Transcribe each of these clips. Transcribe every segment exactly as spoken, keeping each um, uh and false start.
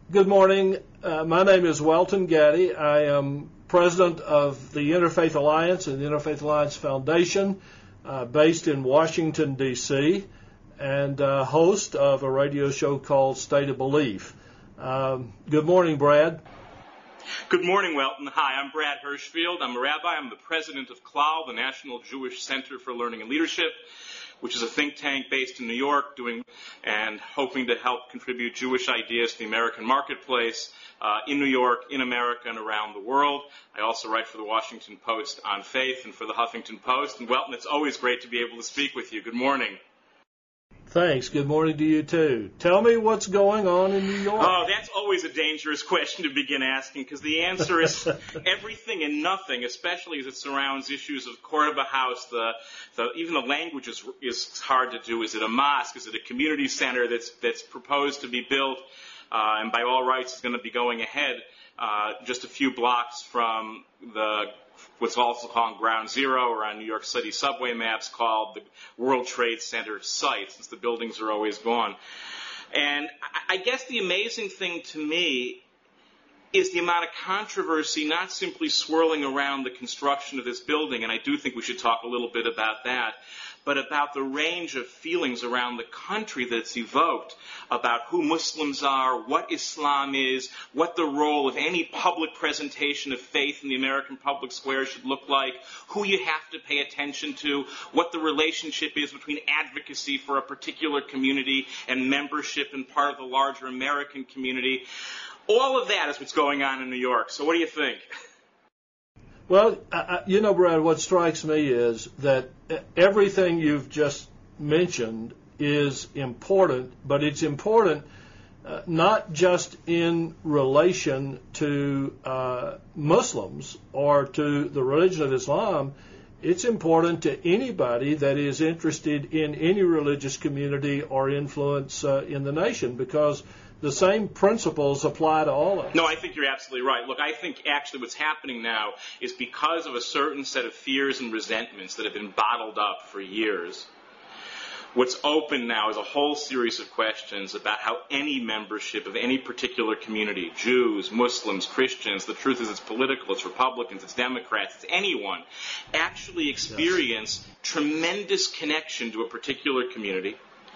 Good morning. Uh, my name is Welton Gaddy. I am president of the Interfaith Alliance and the Interfaith Alliance Foundation, uh, based in Washington, D C, and uh, host of a radio show called State of Belief. Um, good morning, Brad. Good morning, Welton. Hi, I'm Brad Hirschfield. I'm a rabbi. I'm the president of C L A L, the National Jewish Center for Learning and Leadership, which is a think tank based in New York doing and hoping to help contribute Jewish ideas to the American marketplace uh, in New York, in America, and around the world. I also write for the Washington Post on faith and for the Huffington Post. And Welton, it's always great to be able to speak with you. Good morning. Thanks. Good morning to you, too. Tell me what's going on in New York. Oh, that's always a dangerous question to begin asking, because the answer is everything and nothing, especially as it surrounds issues of court of a house. The, the, even the language is, is hard to do. Is it a mosque? Is it a community center that's, that's proposed to be built uh, and by all rights is going to be going ahead uh, just a few blocks from the what's also called Ground Zero, or on New York City subway maps called the World Trade Center site, since the buildings are always gone. And I guess the amazing thing to me is the amount of controversy not simply swirling around the construction of this building, and I do think we should talk a little bit about that, but about the range of feelings around the country that's evoked about who Muslims are, what Islam is, what the role of any public presentation of faith in the American public square should look like, who you have to pay attention to, what the relationship is between advocacy for a particular community and membership in part of the larger American community. All of that is what's going on in New York. So what do you think? Well, I, you know, Brad, what strikes me is that everything you've just mentioned is important, but it's important uh, not just in relation to uh, Muslims or to the religion of Islam. It's important to anybody that is interested in any religious community or influence uh, in the nation, because the same principles apply to all of us. No, I think you're absolutely right. Look, I think actually what's happening now is because of a certain set of fears and resentments that have been bottled up for years. What's open now is a whole series of questions about how any membership of any particular community, Jews, Muslims, Christians, the truth is it's political, it's Republicans, it's Democrats, it's anyone, actually experience yes. tremendous connection to a particular community,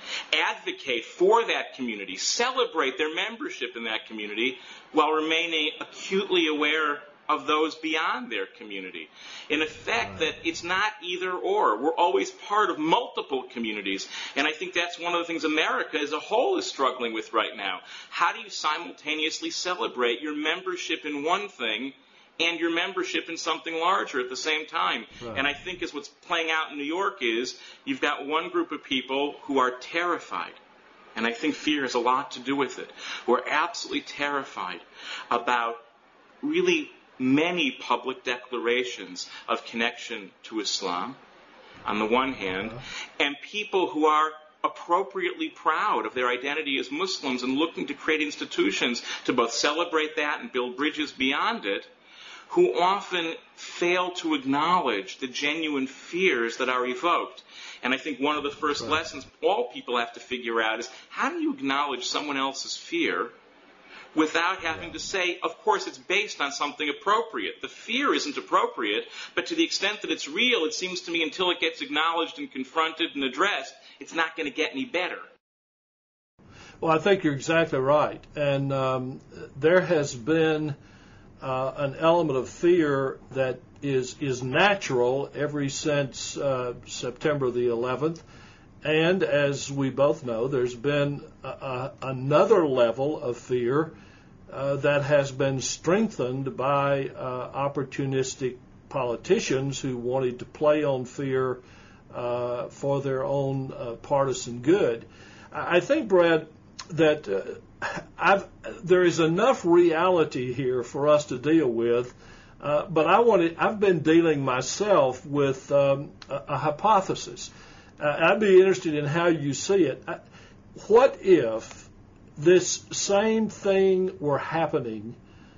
advocate for that community, celebrate their membership in that community, while remaining acutely aware of those beyond their community. In effect, that it's not either or. We're always part of multiple communities, and I think that's one of the things America as a whole is struggling with right now. How do you simultaneously celebrate your membership in one thing and your membership in something larger at the same time? Right. And I think as what's playing out in New York is you've got one group of people who are terrified, and I think fear has a lot to do with it, who are absolutely terrified about really many public declarations of connection to Islam, on the one hand, and people who are appropriately proud of their identity as Muslims and looking to create institutions to both celebrate that and build bridges beyond it, who often fail to acknowledge the genuine fears that are evoked. And I think one of the first right. lessons all people have to figure out is, how do you acknowledge someone else's fear without having yeah. to say, of course, it's based on something appropriate? The fear isn't appropriate, but to the extent that it's real, it seems to me until it gets acknowledged and confronted and addressed, it's not going to get any better. Well, I think you're exactly right. And um, there has been uh, an element of fear that is, is natural ever since uh, September the eleventh. And as we both know, there's been a, a, another level of fear uh, that has been strengthened by uh, opportunistic politicians who wanted to play on fear uh, for their own uh, partisan good. I think, Brad, that uh, I've, there is enough reality here for us to deal with, uh, but I wanted, I've been dealing myself with um, a, a hypothesis. Uh, I'd be interested in how you see it. I, what if this same thing were happening,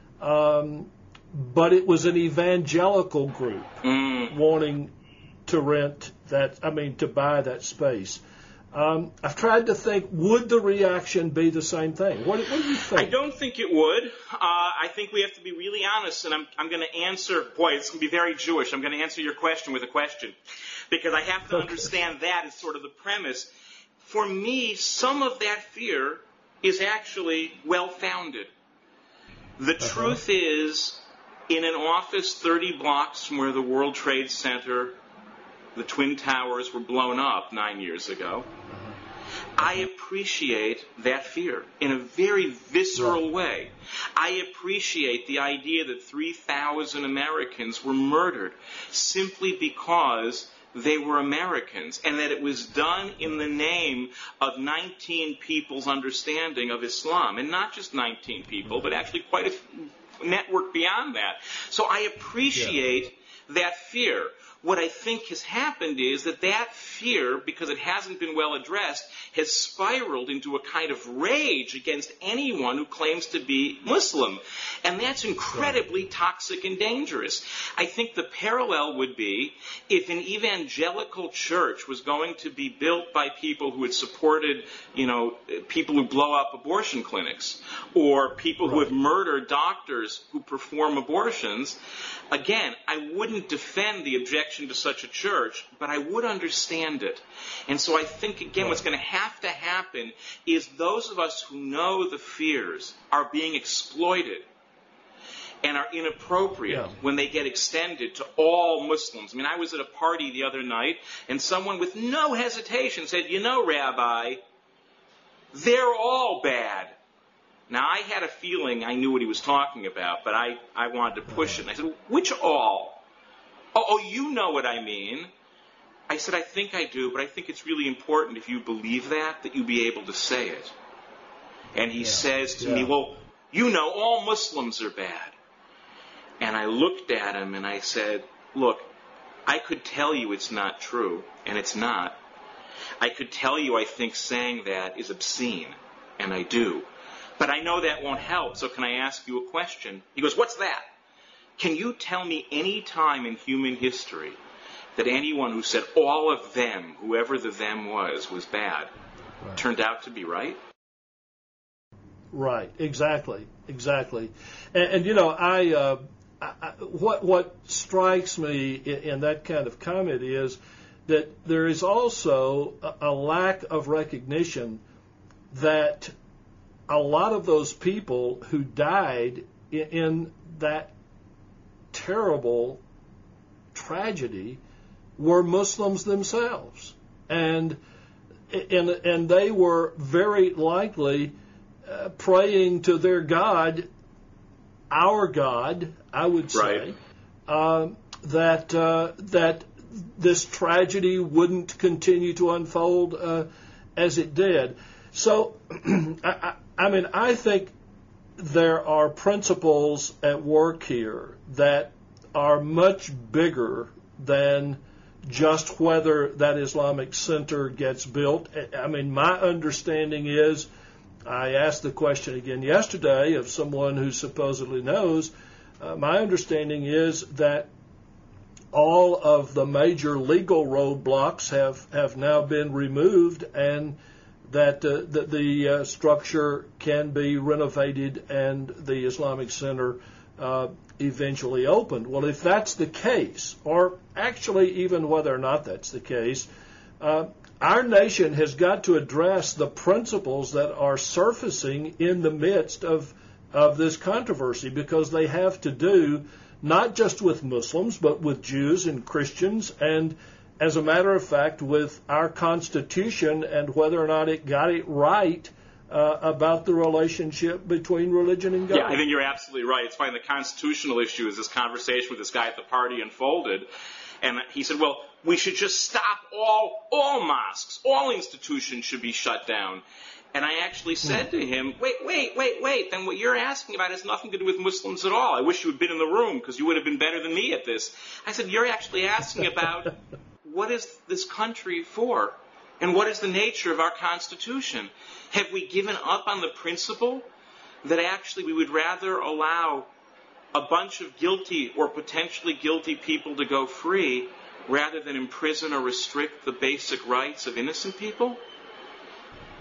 um, but it was an evangelical group mm. wanting to rent that, I mean, to buy that space? Um, I've tried to think, would the reaction be the same thing? What, what do you think? I don't think it would. Uh, I think we have to be really honest, and I'm, I'm going to answer, boy, it's going to be very Jewish. I'm going to answer your question with a question, because I have to Okay. understand that as sort of the premise. For me, some of that fear is actually well-founded. The Uh-huh. truth is, in an office thirty blocks from where the World Trade Center, the Twin Towers were blown up nine years ago, I appreciate that fear in a very visceral way. I appreciate the idea that three thousand Americans were murdered simply because they were Americans, and that it was done in the name of nineteen people's understanding of Islam. And not just nineteen people, but actually quite a f- network beyond that. So I appreciate yeah. that fear. What I think has happened is that that fear, because it hasn't been well addressed, has spiraled into a kind of rage against anyone who claims to be Muslim. And that's incredibly toxic and dangerous. I think the parallel would be if an evangelical church was going to be built by people who had supported, you know, people who blow up abortion clinics, or people right. who have murdered doctors who perform abortions. Again, I wouldn't defend the objection to such a church, but I would understand it. And so I think, again, what's going to have to happen is those of us who know the fears are being exploited and are inappropriate yeah. when they get extended to all Muslims. I mean, I was at a party the other night, and someone with no hesitation said, you know, Rabbi, they're all bad. Now, I had a feeling I knew what he was talking about, but I, I wanted to push it. And I said, which all? Oh, oh, you know what I mean. I said, I think I do, but I think it's really important if you believe that, that you be able to say it. And he yeah. says to yeah. me, well, you know, all Muslims are bad. And I looked at him and I said, look, I could tell you it's not true, and it's not. I could tell you I think saying that is obscene, and I do. But I know that won't help, so can I ask you a question? He goes, what's that? Can you tell me any time in human history that anyone who said all of them, whoever the them was, was bad, right. turned out to be right? Right, exactly, exactly. And, and you know, I, uh, I what what strikes me in, in that kind of comment is that there is also a, a lack of recognition that a lot of those people who died in, in that terrible tragedy were Muslims themselves, and and and they were very likely uh, praying to their God, our God, I would say, right. uh, that uh, that this tragedy wouldn't continue to unfold uh, as it did. So, I, I mean, I think there are principles at work here that are much bigger than just whether that Islamic center gets built. I mean, my understanding is, I asked the question again yesterday of someone who supposedly knows, uh, my understanding is that all of the major legal roadblocks have, have now been removed, and that uh, the, the uh, structure can be renovated and the Islamic Center uh, eventually opened. Well, if that's the case, or actually even whether or not that's the case, uh, our nation has got to address the principles that are surfacing in the midst of, of this controversy, because they have to do not just with Muslims, but with Jews and Christians, and as a matter of fact, with our Constitution and whether or not it got it right uh, about the relationship between religion and God. Yeah, I think you're absolutely right. It's funny, the constitutional issue is this conversation with this guy at the party unfolded, and he said, well, we should just stop all all mosques, all institutions should be shut down. And I actually said to him, wait, wait, wait, wait, then what you're asking about has nothing to do with Muslims at all. I wish you had been in the room, because you would have been better than me at this. I said, you're actually asking about what is this country for, and what is the nature of our Constitution? Have we given up on the principle that actually we would rather allow a bunch of guilty or potentially guilty people to go free rather than imprison or restrict the basic rights of innocent people?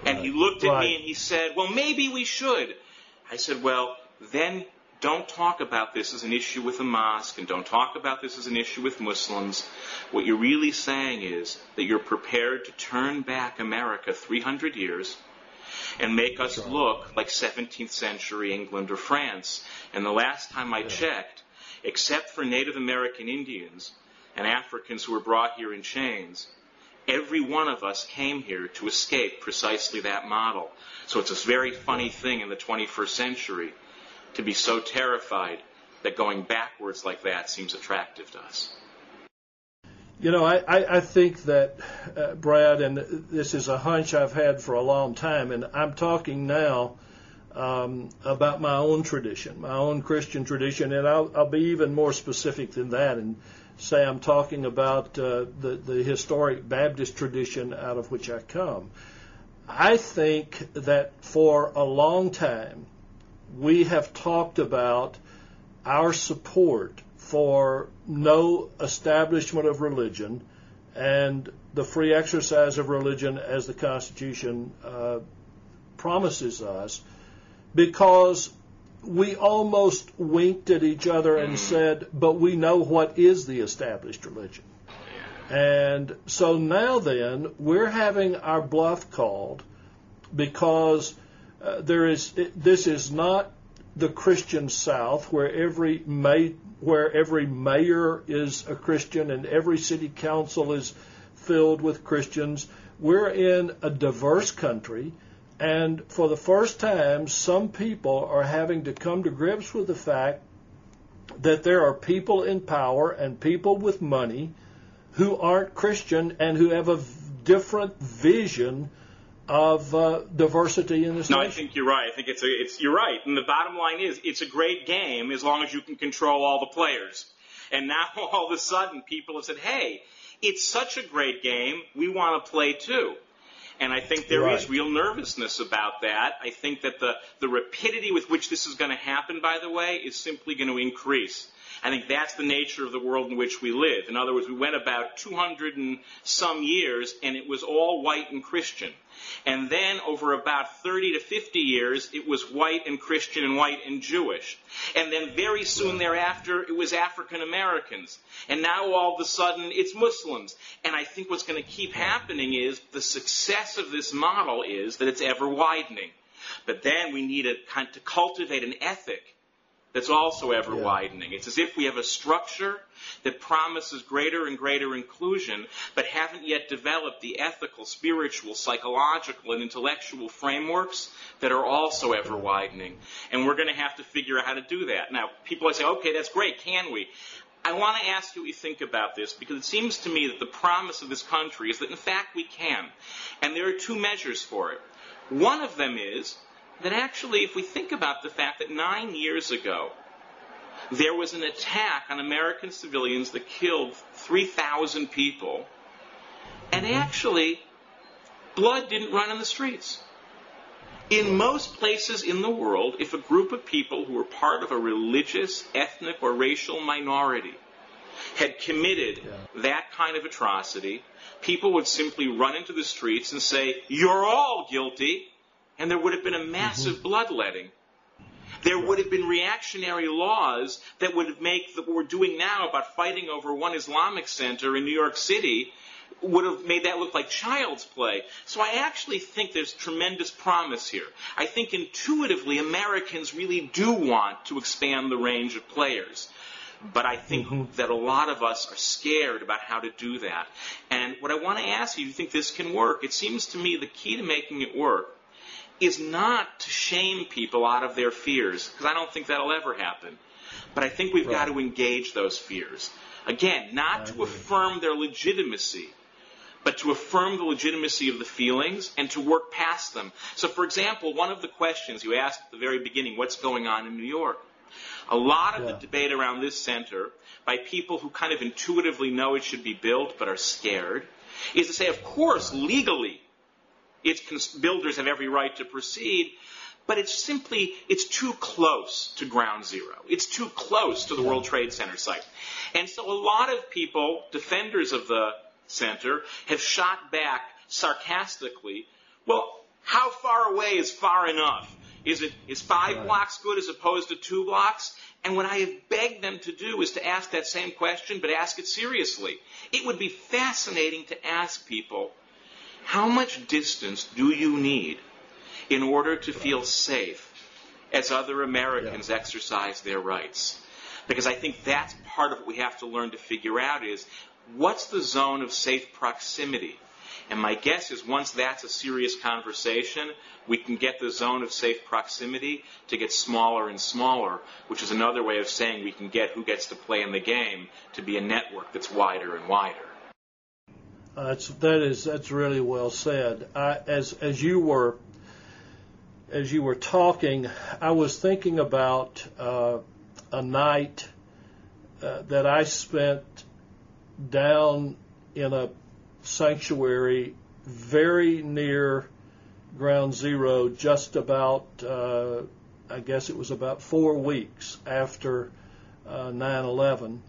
And he looked at Right. me and he said, well, maybe we should. I said, well, then don't talk about this as an issue with the mosque, and don't talk about this as an issue with Muslims. What you're really saying is that you're prepared to turn back America three hundred years and make us right. look like seventeenth century England or France. And the last time I Yeah. checked, except for Native American Indians and Africans who were brought here in chains, every one of us came here to escape precisely that model. So it's a very funny thing in the twenty-first century to be so terrified that going backwards like that seems attractive to us. You know, I, I, I think that, uh, Brad, and this is a hunch I've had for a long time, and I'm talking now um, about my own tradition, my own Christian tradition, and I'll, I'll be even more specific than that and say I'm talking about uh, the, the historic Baptist tradition out of which I come. I think that for a long time, we have talked about our support for no establishment of religion and the free exercise of religion as the Constitution uh, promises us, because we almost winked at each other and said, but we know what is the established religion. And so now then, we're having our bluff called because Uh, there is it, this is not the Christian South where every may, where every mayor is a Christian and every city council is filled with Christians. We're in a diverse country, and for the first time, some people are having to come to grips with the fact that there are people in power and people with money who aren't Christian and who have a different vision of uh, diversity in this no, nation. I think you're right. I think it's a, it's you're right. And the bottom line is, it's a great game as long as you can control all the players. And now all of a sudden, people have said, "Hey, it's such a great game. We want to play too." And I think there Right. is real nervousness about that. I think that the the rapidity with which this is going to happen, by the way, is simply going to increase. I think that's the nature of the world in which we live. In other words, we went about two hundred and some years, and it was all white and Christian. And then over about thirty to fifty years, it was white and Christian and white and Jewish. And then very soon thereafter, it was African Americans. And now all of a sudden, it's Muslims. And I think what's going to keep happening is the success of this model is that it's ever widening. But then we need a, to cultivate an ethic that's also ever widening. It's as if we have a structure that promises greater and greater inclusion, but haven't yet developed the ethical, spiritual, psychological, and intellectual frameworks that are also ever widening. And we're going to have to figure out how to do that. Now, people say, okay, that's great, can we? I want to ask you what you think about this, because it seems to me that the promise of this country is that, in fact, we can. And there are two measures for it. One of them is that actually, if we think about the fact that nine years ago, there was an attack on American civilians that killed three thousand people, and actually, blood didn't run in the streets. In most places in the world, if a group of people who were part of a religious, ethnic, or racial minority had committed yeah. that kind of atrocity, people would simply run into the streets and say, "You're all guilty," and there would have been a massive mm-hmm. bloodletting. There would have been reactionary laws that would make what we're doing now about fighting over one Islamic center in New York City would have made that look like child's play. So I actually think there's tremendous promise here. I think intuitively Americans really do want to expand the range of players. But I think mm-hmm. that a lot of us are scared about how to do that. And what I want to ask you, do you think this can work? It seems to me the key to making it work is not to shame people out of their fears, because I don't think that'll ever happen. But I think we've right. got to engage those fears. Again, not to affirm their legitimacy, but to affirm the legitimacy of the feelings and to work past them. So, for example, one of the questions you asked at the very beginning, what's going on in New York? A lot of yeah. the debate around this center, by people who kind of intuitively know it should be built but are scared, is to say, of course, legally, its builders have every right to proceed, but it's simply, it's too close to ground zero. It's too close to the World Trade Center site. And so a lot of people, defenders of the center, have shot back sarcastically, well, How far away is far enough? Is it is five Right. blocks good as opposed to two blocks? And what I have begged them to do is to ask that same question, but ask it seriously. It would be fascinating to ask people, how much distance do you need in order to feel safe as other Americans Yeah. exercise their rights? Because I think that's part of what we have to learn to figure out is, what's the zone of safe proximity? And my guess is once that's a serious conversation, we can get the zone of safe proximity to get smaller and smaller, which is another way of saying we can get who gets to play in the game to be a network that's wider and wider. Uh, that's that is that's really well said. I, as as you were as you were talking, I was thinking about uh, a night uh, that I spent down in a sanctuary very near Ground Zero, just about uh, I guess it was about four weeks after uh, nine eleven.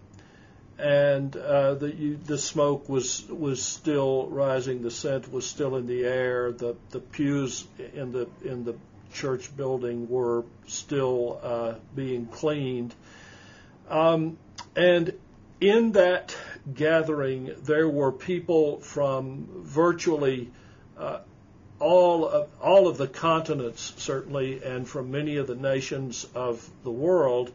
And uh, the you, the smoke was was still rising, the scent was still in the air. The the pews in the in the church building were still uh, being cleaned. Um, and in that gathering, there were people from virtually uh, all of all of the continents, certainly, and from many of the nations of the world,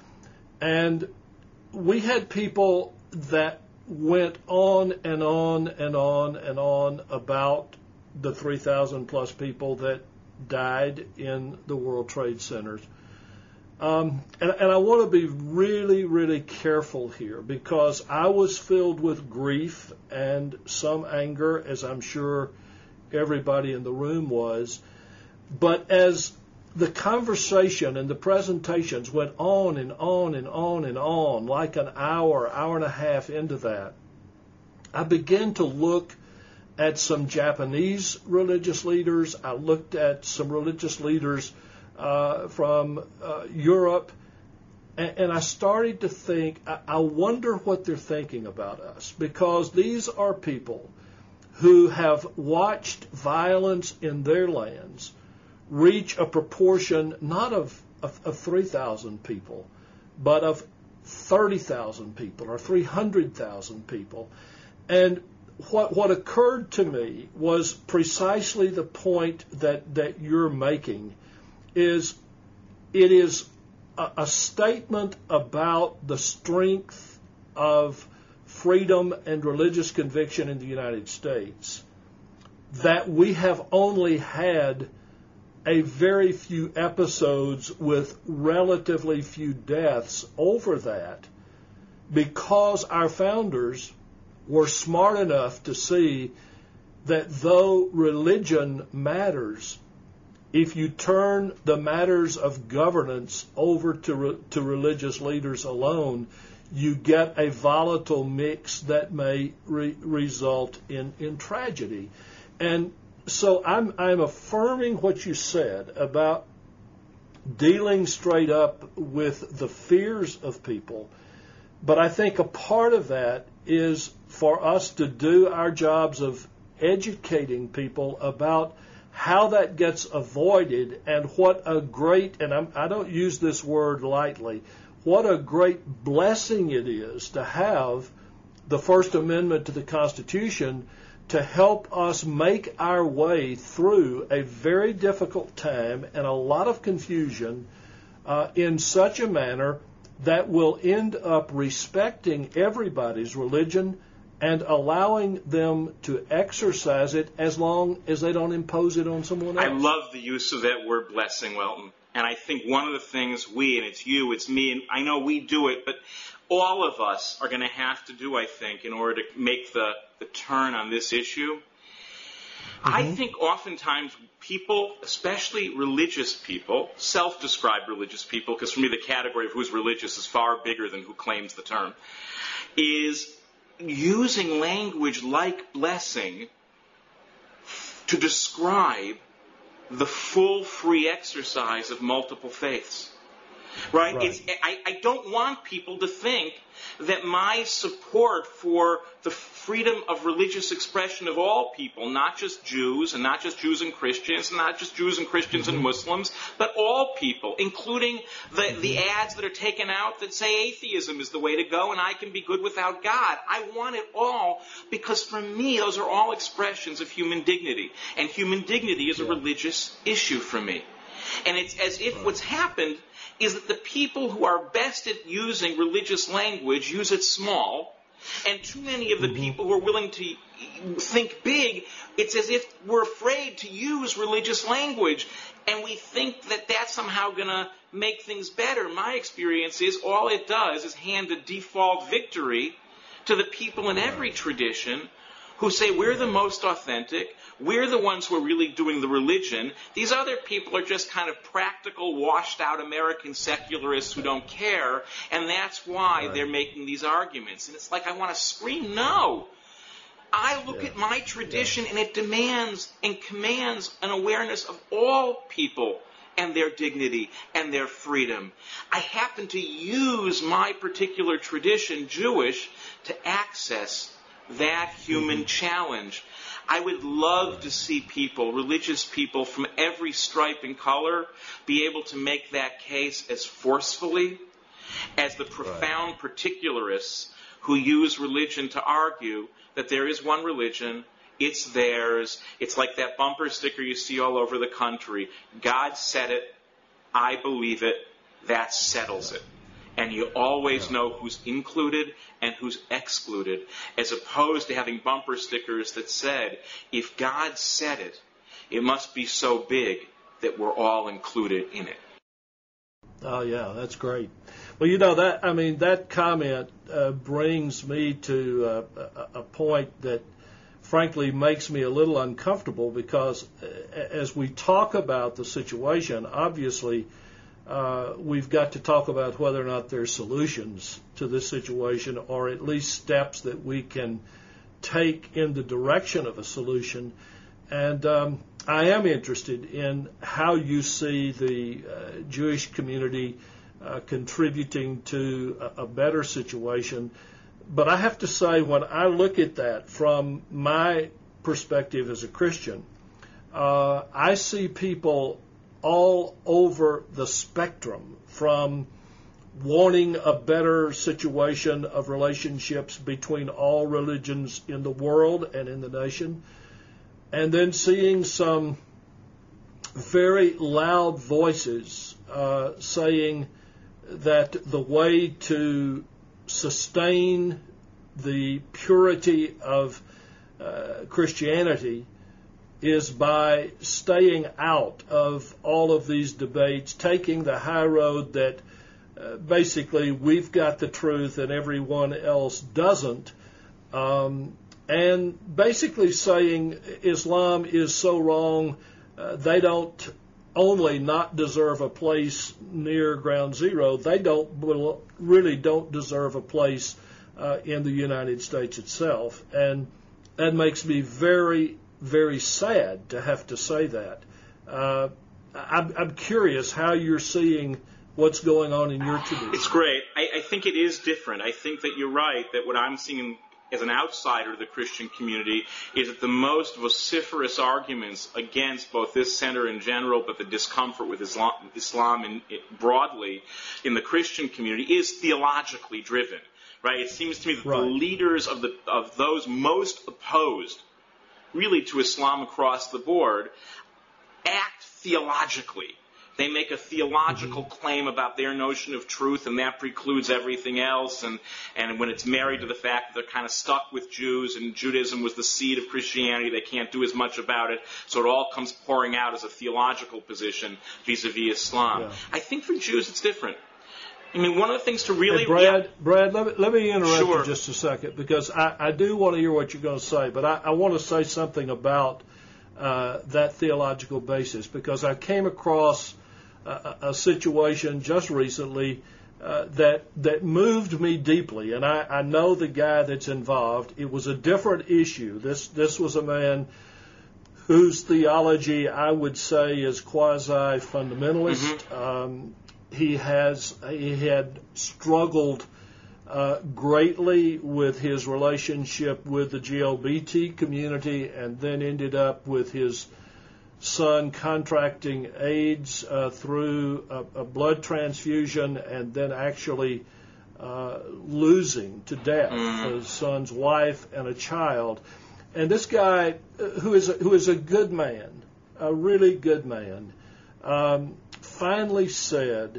and we had people that went on and on and on and on about the three thousand plus people that died in the World Trade Centers. Um, and, and I want to be really, really careful here, because I was filled with grief and some anger, as I'm sure everybody in the room was. But as the conversation and the presentations went on and on and on and on, like an hour, hour and a half into that, I began to look at some Japanese religious leaders. I looked at some religious leaders uh, from uh, Europe, and, and I started to think, I, I wonder what they're thinking about us, because these are people who have watched violence in their lands reach a proportion not of, of, of three thousand people, but of thirty thousand people or three hundred thousand people. And what what occurred to me was precisely the point that, that you're making, is it is a, a statement about the strength of freedom and religious conviction in the United States, that we have only had a very few episodes with relatively few deaths over that, because our founders were smart enough to see that though religion matters, if you turn the matters of governance over to, re- to religious leaders alone, you get a volatile mix that may re- result in, in tragedy. And so I'm I'm affirming what you said about dealing straight up with the fears of people, but I think a part of that is for us to do our jobs of educating people about how that gets avoided, and what a great, and I'm, I don't use this word lightly, what a great blessing it is to have the First Amendment to the Constitution to help us make our way through a very difficult time and a lot of confusion uh, in such a manner that will end up respecting everybody's religion and allowing them to exercise it as long as they don't impose it on someone else. I love the use of that word blessing, Welton. And I think one of the things we, and it's you, it's me, and I know we do it, but all of us are going to have to do, I think, in order to make the, the turn on this issue. Mm-hmm. I think oftentimes people, especially religious people, self-described religious people, because for me the category of who's religious is far bigger than who claims the term, is using language like blessing to describe the full free exercise of multiple faiths. Right? Right. It's, I, I don't want people to think that my support for the freedom of religious expression of all people, not just Jews, and not just Jews and Christians, and not just Jews and Christians mm-hmm. and Muslims, but all people, including the, mm-hmm. the ads that are taken out that say atheism is the way to go and I can be good without God. I want it all because for me, those are all expressions of human dignity. And human dignity is yeah. a religious issue for me. And it's as if right. what's happened is that the people who are best at using religious language use it small, and too many of the mm-hmm. people who are willing to think big, it's as if we're afraid to use religious language, and we think that that's somehow going to make things better. My experience is all it does is hand a default victory to the people in every tradition who say we're the most authentic, we're the ones who are really doing the religion. These other people are just kind of practical, washed-out American secularists who don't care, and that's why right. they're making these arguments. And it's like I want to scream, no. I look yeah. at my tradition, yeah. and it demands and commands an awareness of all people and their dignity and their freedom. I happen to use my particular tradition, Jewish, to access that human mm-hmm. challenge. I would love to see people, religious people from every stripe and color, be able to make that case as forcefully as the profound right. particularists who use religion to argue that there is one religion, it's theirs, it's like that bumper sticker you see all over the country. God said it, I believe it, that settles it. And you always know who's included and who's excluded, as opposed to having bumper stickers that said, if God said it, it must be so big that we're all included in it. Oh, yeah, that's great. Well, you know, that I mean, that comment uh, brings me to uh, a, a point that, frankly, makes me a little uncomfortable because uh, as we talk about the situation, obviously, Uh, we've got to talk about whether or not there's solutions to this situation, or at least steps that we can take in the direction of a solution. And um, I am interested in how you see the uh, Jewish community uh, contributing to a, a better situation. But I have to say, when I look at that from my perspective as a Christian, uh, I see people all over the spectrum, from wanting a better situation of relationships between all religions in the world and in the nation, and then seeing some very loud voices uh, saying that the way to sustain the purity of uh, Christianity is by staying out of all of these debates, taking the high road that uh, basically we've got the truth and everyone else doesn't, um, and basically saying Islam is so wrong, uh, they don't only not deserve a place near ground zero, they don't really don't deserve a place uh, in the United States itself. And that makes me very very sad to have to say that. Uh, I'm, I'm curious how you're seeing what's going on in your tradition. It's great. I, I think it is different. I think that you're right, that what I'm seeing as an outsider of the Christian community is that the most vociferous arguments against both this center in general, but the discomfort with Islam, Islam in, it, broadly in the Christian community is theologically driven. Right? It seems to me that right. the leaders of the of those most opposed really to Islam across the board, act theologically. They make a theological mm-hmm. claim about their notion of truth, and that precludes everything else. And, and when it's married to the fact that they're kind of stuck with Jews, and Judaism was the seed of Christianity, they can't do as much about it. So it all comes pouring out as a theological position vis-a-vis Islam. Yeah. I think for Jews it's different. I mean, one of the things to really... Hey, Brad, yeah. Brad, let me, let me interrupt sure. you just a second, because I, I do want to hear what you're going to say, but I, I want to say something about uh, that theological basis, because I came across a, a situation just recently uh, that that moved me deeply, and I, I know the guy that's involved. It was a different issue. This this was a man whose theology I would say is quasi-fundamentalist. Mm-hmm. Um, he has he had struggled uh, greatly with his relationship with the G L B T community, and then ended up with his son contracting AIDS uh, through a, a blood transfusion, and then actually uh, losing to death Mm. his son's wife and a child. And this guy, uh, who is a, who is a good man, a really good man, um, finally said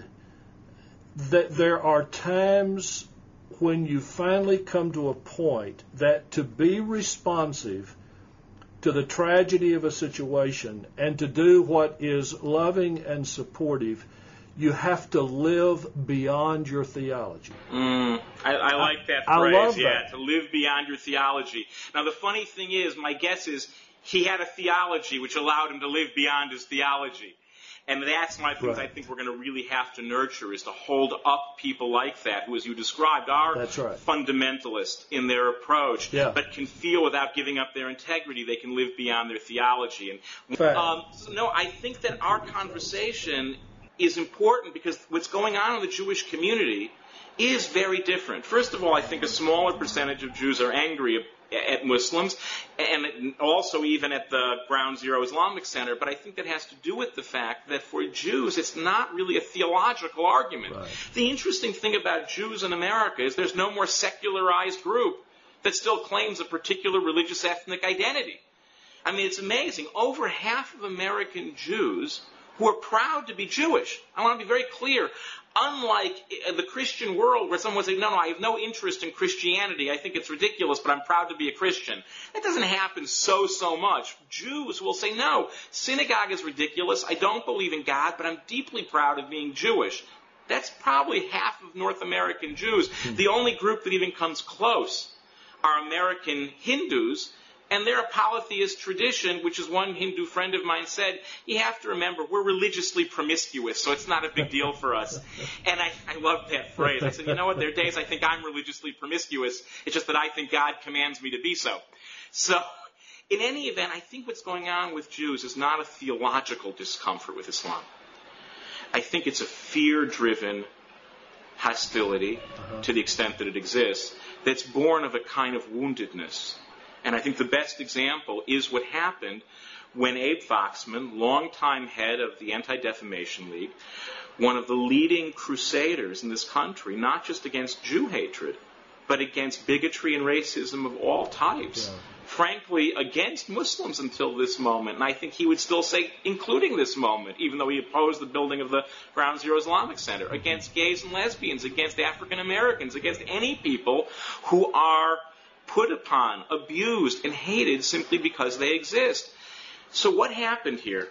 that there are times when you finally come to a point that to be responsive to the tragedy of a situation and to do what is loving and supportive, you have to live beyond your theology. Mm, I, I like that I phrase, love yeah, that. to live beyond your theology. Now, the funny thing is, my guess is he had a theology which allowed him to live beyond his theology. And that's one of the things Right. I think we're going to really have to nurture, is to hold up people like that, who, as you described, are That's right. fundamentalist in their approach, Yeah. but can feel without giving up their integrity they can live beyond their theology. And Fact. um, so, no, I think that our conversation is important because what's going on in the Jewish community is very different. First of all, I think a smaller percentage of Jews are angry at Muslims, and also even at the Ground Zero Islamic Center, but I think that has to do with the fact that for Jews, it's not really a theological argument. Right. The interesting thing about Jews in America is there's no more secularized group that still claims a particular religious ethnic identity. I mean, it's amazing. Over half of American Jews who are proud to be Jewish. I want to be very clear. Unlike the Christian world where someone would say, no, no, I have no interest in Christianity. I think it's ridiculous, but I'm proud to be a Christian. That doesn't happen so, so much. Jews will say, no, synagogue is ridiculous. I don't believe in God, but I'm deeply proud of being Jewish. That's probably half of North American Jews. The only group that even comes close are American Hindus. And they're a polytheist tradition, which is one Hindu friend of mine said, you have to remember, we're religiously promiscuous, so it's not a big deal for us. And I, I love that phrase. I said, you know what, there are days I think I'm religiously promiscuous. It's just that I think God commands me to be so. So, in any event, I think what's going on with Jews is not a theological discomfort with Islam. I think it's a fear-driven hostility, uh-huh. to the extent that it exists, that's born of a kind of woundedness. And I think the best example is what happened when Abe Foxman, longtime head of the Anti-Defamation League, one of the leading crusaders in this country, not just against Jew hatred, but against bigotry and racism of all types, yeah. frankly, against Muslims until this moment. And I think he would still say, including this moment, even though he opposed the building of the Ground Zero Islamic Center, against gays and lesbians, against African Americans, against any people who are put upon, abused, and hated simply because they exist. So what happened here?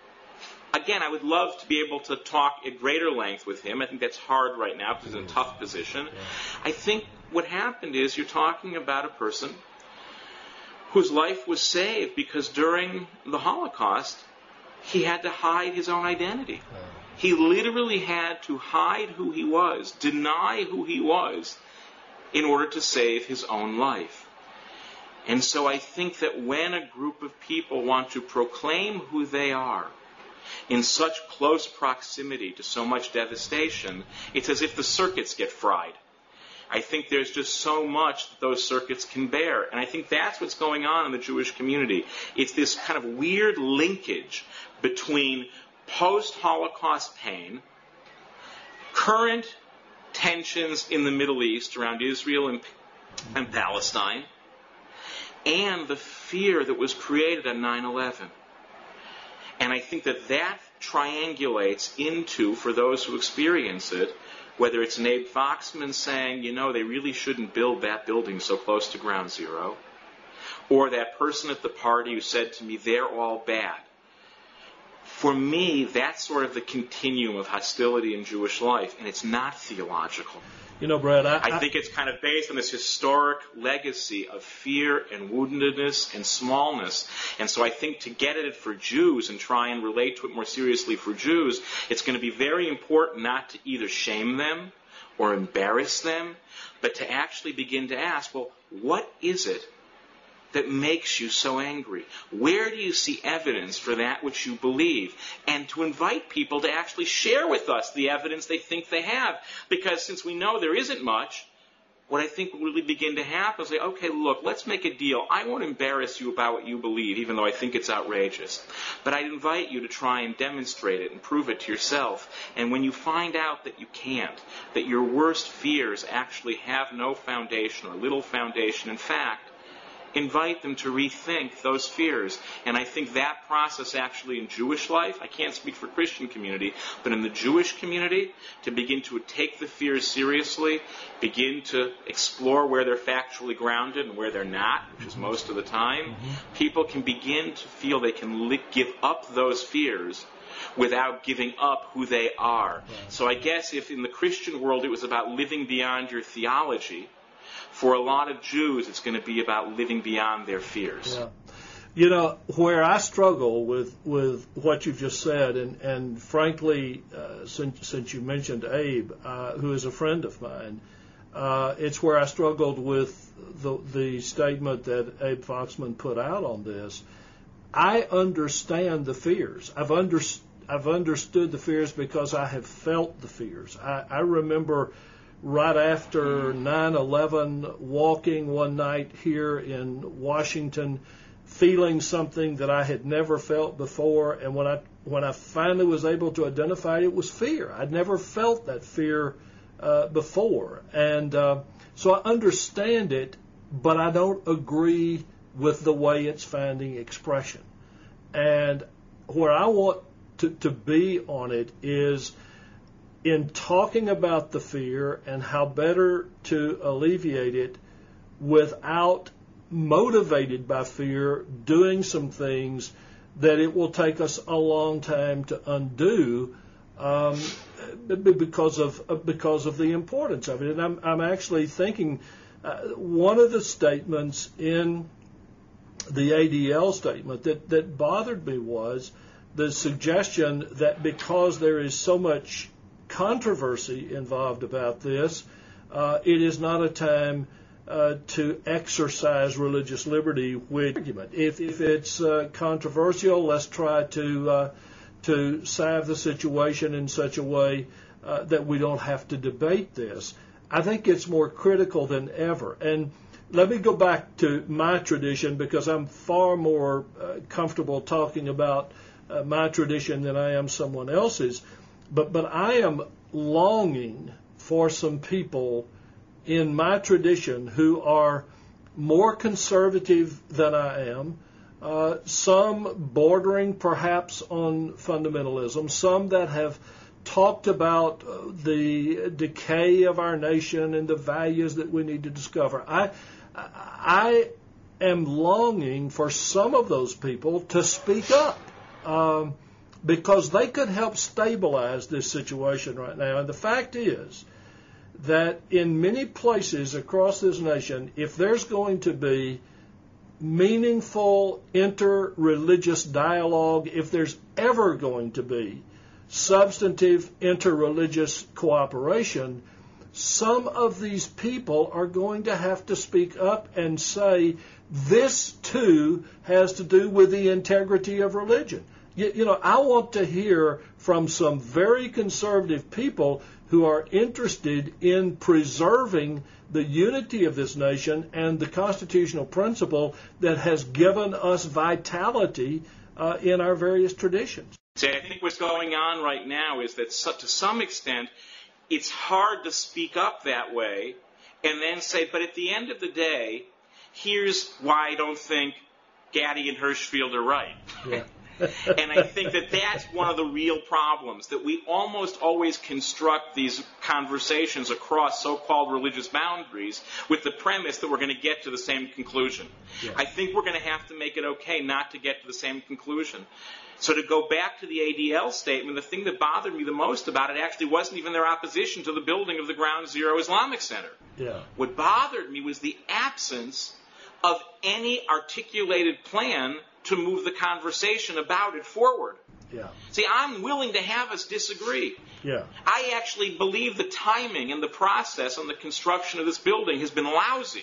Again, I would love to be able to talk at greater length with him. I think that's hard right now because he's in a tough position. I think what happened is you're talking about a person whose life was saved because during the Holocaust, he had to hide his own identity. He literally had to hide who he was, deny who he was, in order to save his own life. And so I think that when a group of people want to proclaim who they are in such close proximity to so much devastation, it's as if the circuits get fried. I think there's just so much that those circuits can bear. And I think that's what's going on in the Jewish community. It's this kind of weird linkage between post-Holocaust pain, current tensions in the Middle East around Israel and, and Palestine, and the fear that was created on nine eleven. And I think that that triangulates into, for those who experience it, whether it's an Abe Foxman saying, you know, they really shouldn't build that building so close to Ground Zero, or that person at the party who said to me, they're all bad. For me, that's sort of the continuum of hostility in Jewish life, and it's not theological. You know, Brad, I, I think it's kind of based on this historic legacy of fear and woundedness and smallness. And so I think to get at it for Jews and try and relate to it more seriously for Jews, it's going to be very important not to either shame them or embarrass them, but to actually begin to ask, well, what is it that makes you so angry? Where do you see evidence for that which you believe? And to invite people to actually share with us the evidence they think they have. Because since we know there isn't much, what I think will really begin to happen is say, okay, look, let's make a deal. I won't embarrass you about what you believe, even though I think it's outrageous. But I invite you to try and demonstrate it and prove it to yourself. And when you find out that you can't, that your worst fears actually have no foundation or little foundation, in fact, invite them to rethink those fears. And I think that process actually in Jewish life, I can't speak for Christian community, but in the Jewish community, to begin to take the fears seriously, begin to explore where they're factually grounded and where they're not, which is most of the time, mm-hmm. people can begin to feel they can li- give up those fears without giving up who they are. Right. So I guess if in the Christian world it was about living beyond your theology, for a lot of Jews, it's going to be about living beyond their fears. Yeah. You know, where I struggle with, with what you just said, and, and frankly, uh, since, since you mentioned Abe, uh, who is a friend of mine, uh, it's where I struggled with the, the statement that Abe Foxman put out on this. I understand the fears. I've, under, I've understood the fears because I have felt the fears. I, I remember right after nine eleven, walking one night here in Washington, feeling something that I had never felt before, and when I when I finally was able to identify it, it was fear. I'd never felt that fear uh, before, and uh, so I understand it, but I don't agree with the way it's finding expression. And where I want to, to be on it is in talking about the fear and how better to alleviate it without, motivated by fear, doing some things that it will take us a long time to undo um, because of because of the importance of it. And I'm, I'm actually thinking uh, one of the statements in the A D L statement that, that bothered me was the suggestion that because there is so much controversy involved about this, uh, it is not a time uh, to exercise religious liberty. Which argument, if if it's uh, controversial, let's try to uh, to salve the situation in such a way uh, that we don't have to debate this. I think it's more critical than ever. And let me go back to my tradition, because I'm far more uh, comfortable talking about uh, my tradition than I am someone else's. But but I am longing for some people in my tradition who are more conservative than I am, uh, some bordering perhaps on fundamentalism, some that have talked about uh, the decay of our nation and the values that we need to discover. I I am longing for some of those people to speak up. Um, because they could help stabilize this situation right now. And the fact is that in many places across this nation, if there's going to be meaningful inter-religious dialogue, if there's ever going to be substantive inter-religious cooperation, some of these people are going to have to speak up and say, this too has to do with the integrity of religion. You know, I want to hear from some very conservative people who are interested in preserving the unity of this nation and the constitutional principle that has given us vitality uh, in our various traditions. See, I think what's going on right now is that to some extent it's hard to speak up that way and then say, but at the end of the day, here's why I don't think Gaddy and Hirschfield are right. Yeah. And I think that that's one of the real problems, that we almost always construct these conversations across so-called religious boundaries with the premise that we're going to get to the same conclusion. Yeah. I think we're going to have to make it okay not to get to the same conclusion. So to go back to the A D L statement, the thing that bothered me the most about it actually wasn't even their opposition to the building of the Ground Zero Islamic Center. Yeah. What bothered me was the absence of any articulated plan to move the conversation about it forward. Yeah. See, I'm willing to have us disagree. Yeah. I actually believe the timing and the process on the construction of this building has been lousy.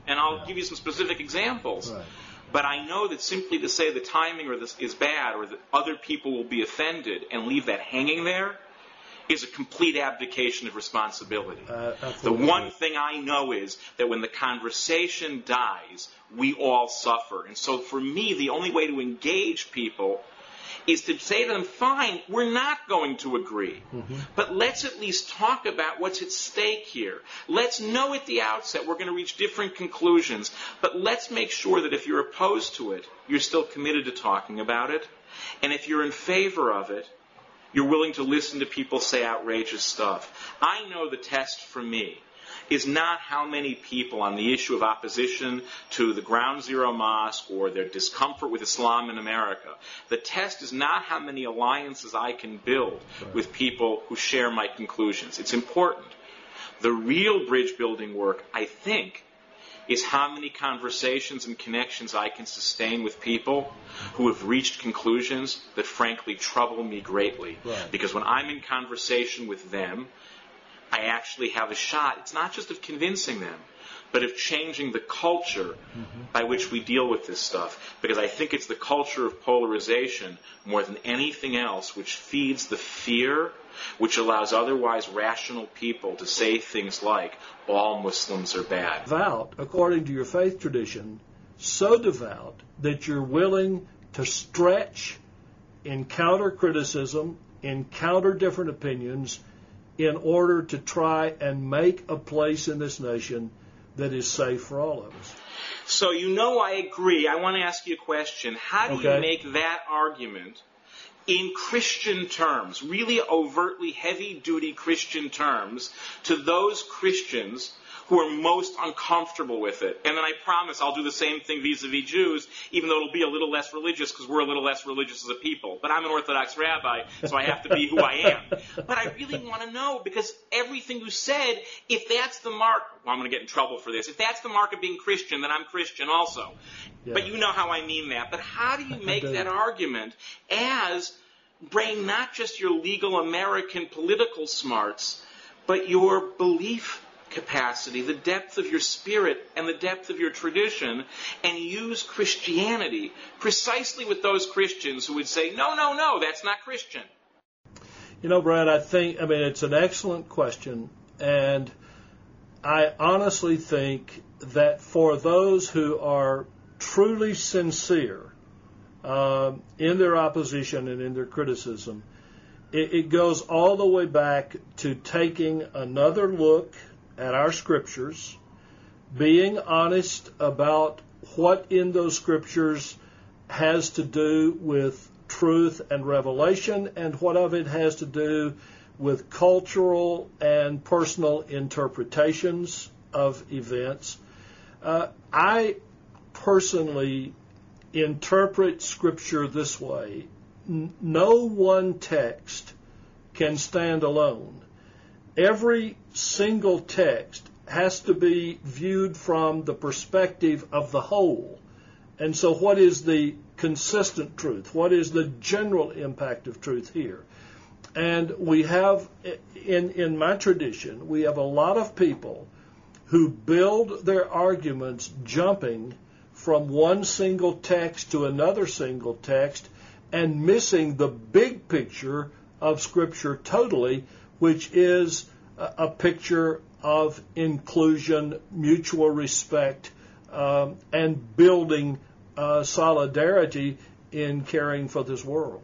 And I'll Yeah. give you some specific examples. Right. But I know that simply to say the timing or this is bad or that other people will be offended and leave that hanging there is a complete abdication of responsibility. Uh, the one thing I know is that when the conversation dies, we all suffer. And so for me, the only way to engage people is to say to them, fine, we're not going to agree. Mm-hmm. But let's at least talk about what's at stake here. Let's know at the outset we're going to reach different conclusions. But let's make sure that if you're opposed to it, you're still committed to talking about it. And if you're in favor of it, you're willing to listen to people say outrageous stuff. I know the test for me is not how many people on the issue of opposition to the Ground Zero Mosque or their discomfort with Islam in America. The test is not how many alliances I can build right. with people who share my conclusions. It's important. The real bridge building work, I think, is how many conversations and connections I can sustain with people who have reached conclusions that frankly trouble me greatly. Right. Because when I'm in conversation with them, I actually have a shot. It's not just of convincing them, but of changing the culture mm-hmm. by which we deal with this stuff. Because I think it's the culture of polarization more than anything else which feeds the fear, which allows otherwise rational people to say things like, all Muslims are bad. Devout, according to your faith tradition, so devout that you're willing to stretch, encounter criticism, encounter different opinions, in order to try and make a place in this nation that is safe for all of us. So you know I agree. I want to ask you a question. How do okay. you make that argument in Christian terms, really overtly heavy-duty Christian terms, to those Christians who are most uncomfortable with it? And then I promise I'll do the same thing vis-a-vis Jews, even though it'll be a little less religious because we're a little less religious as a people. But I'm an Orthodox rabbi, so I have to be who I am. But I really want to know, because everything you said, if that's the mark, well, I'm going to get in trouble for this, if that's the mark of being Christian, then I'm Christian also. Yeah. But you know how I mean that. But how do you make that argument as bringing not just your legal American political smarts, but your belief capacity, the depth of your spirit and the depth of your tradition, and use Christianity precisely with those Christians who would say, no, no, no, that's not Christian? You know, Brad, I think, I mean, it's an excellent question, and I honestly think that for those who are truly sincere um, in their opposition and in their criticism, it, it goes all the way back to taking another look at our scriptures, being honest about what in those scriptures has to do with truth and revelation, and what of it has to do with cultural and personal interpretations of events. Uh, I personally interpret Scripture this way. N- no one text can stand alone. Every single text has to be viewed from the perspective of the whole. And so what is the consistent truth? What is the general impact of truth here? And we have, in, in my tradition, we have a lot of people who build their arguments jumping from one single text to another single text and missing the big picture of Scripture totally, which is a, a picture of inclusion, mutual respect, um, and building uh, solidarity in caring for this world.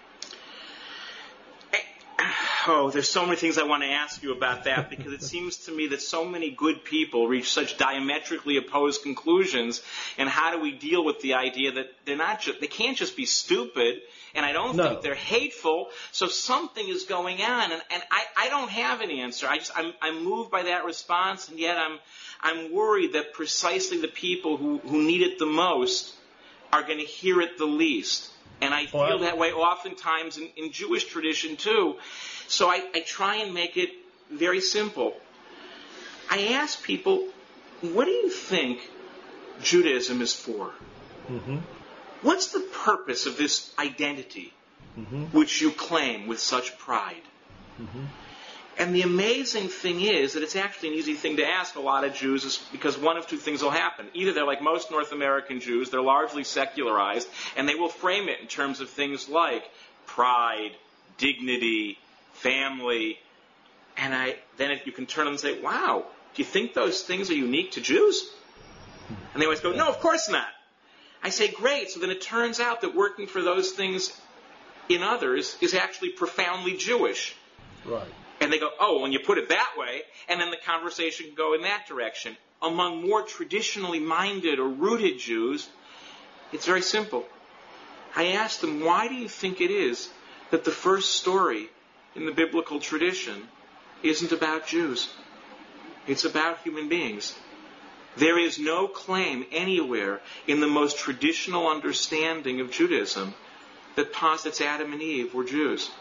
Oh, there's so many things I want to ask you about that, because it seems to me that so many good people reach such diametrically opposed conclusions. And how do we deal with the idea that they're not just, they can't just be stupid, and I don't no. think they're hateful, so something is going on, and, and I, I don't have an answer. I just I'm I'm moved by that response, and yet I'm I'm worried that precisely the people who, who need it the most are going to hear it the least. And I feel well, that way oftentimes in, in Jewish tradition too. So I, I try and make it very simple. I ask people, what do you think Judaism is for? Mm-hmm. What's the purpose of this identity mm-hmm. which you claim with such pride? Mm-hmm. And the amazing thing is that it's actually an easy thing to ask a lot of Jews, is because one of two things will happen. Either they're like most North American Jews, they're largely secularized, and they will frame it in terms of things like pride, dignity, family, and I then if you can turn them and say, wow, do you think those things are unique to Jews? And they always go, no, of course not. I say, great, so then it turns out that working for those things in others is actually profoundly Jewish. Right. And they go, oh, when you put it that way, and then the conversation can go in that direction. Among more traditionally minded or rooted Jews, it's very simple. I ask them, why do you think it is that the first story in the biblical tradition isn't about Jews? It's about human beings. There is no claim anywhere in the most traditional understanding of Judaism that posits Adam and Eve were Jews.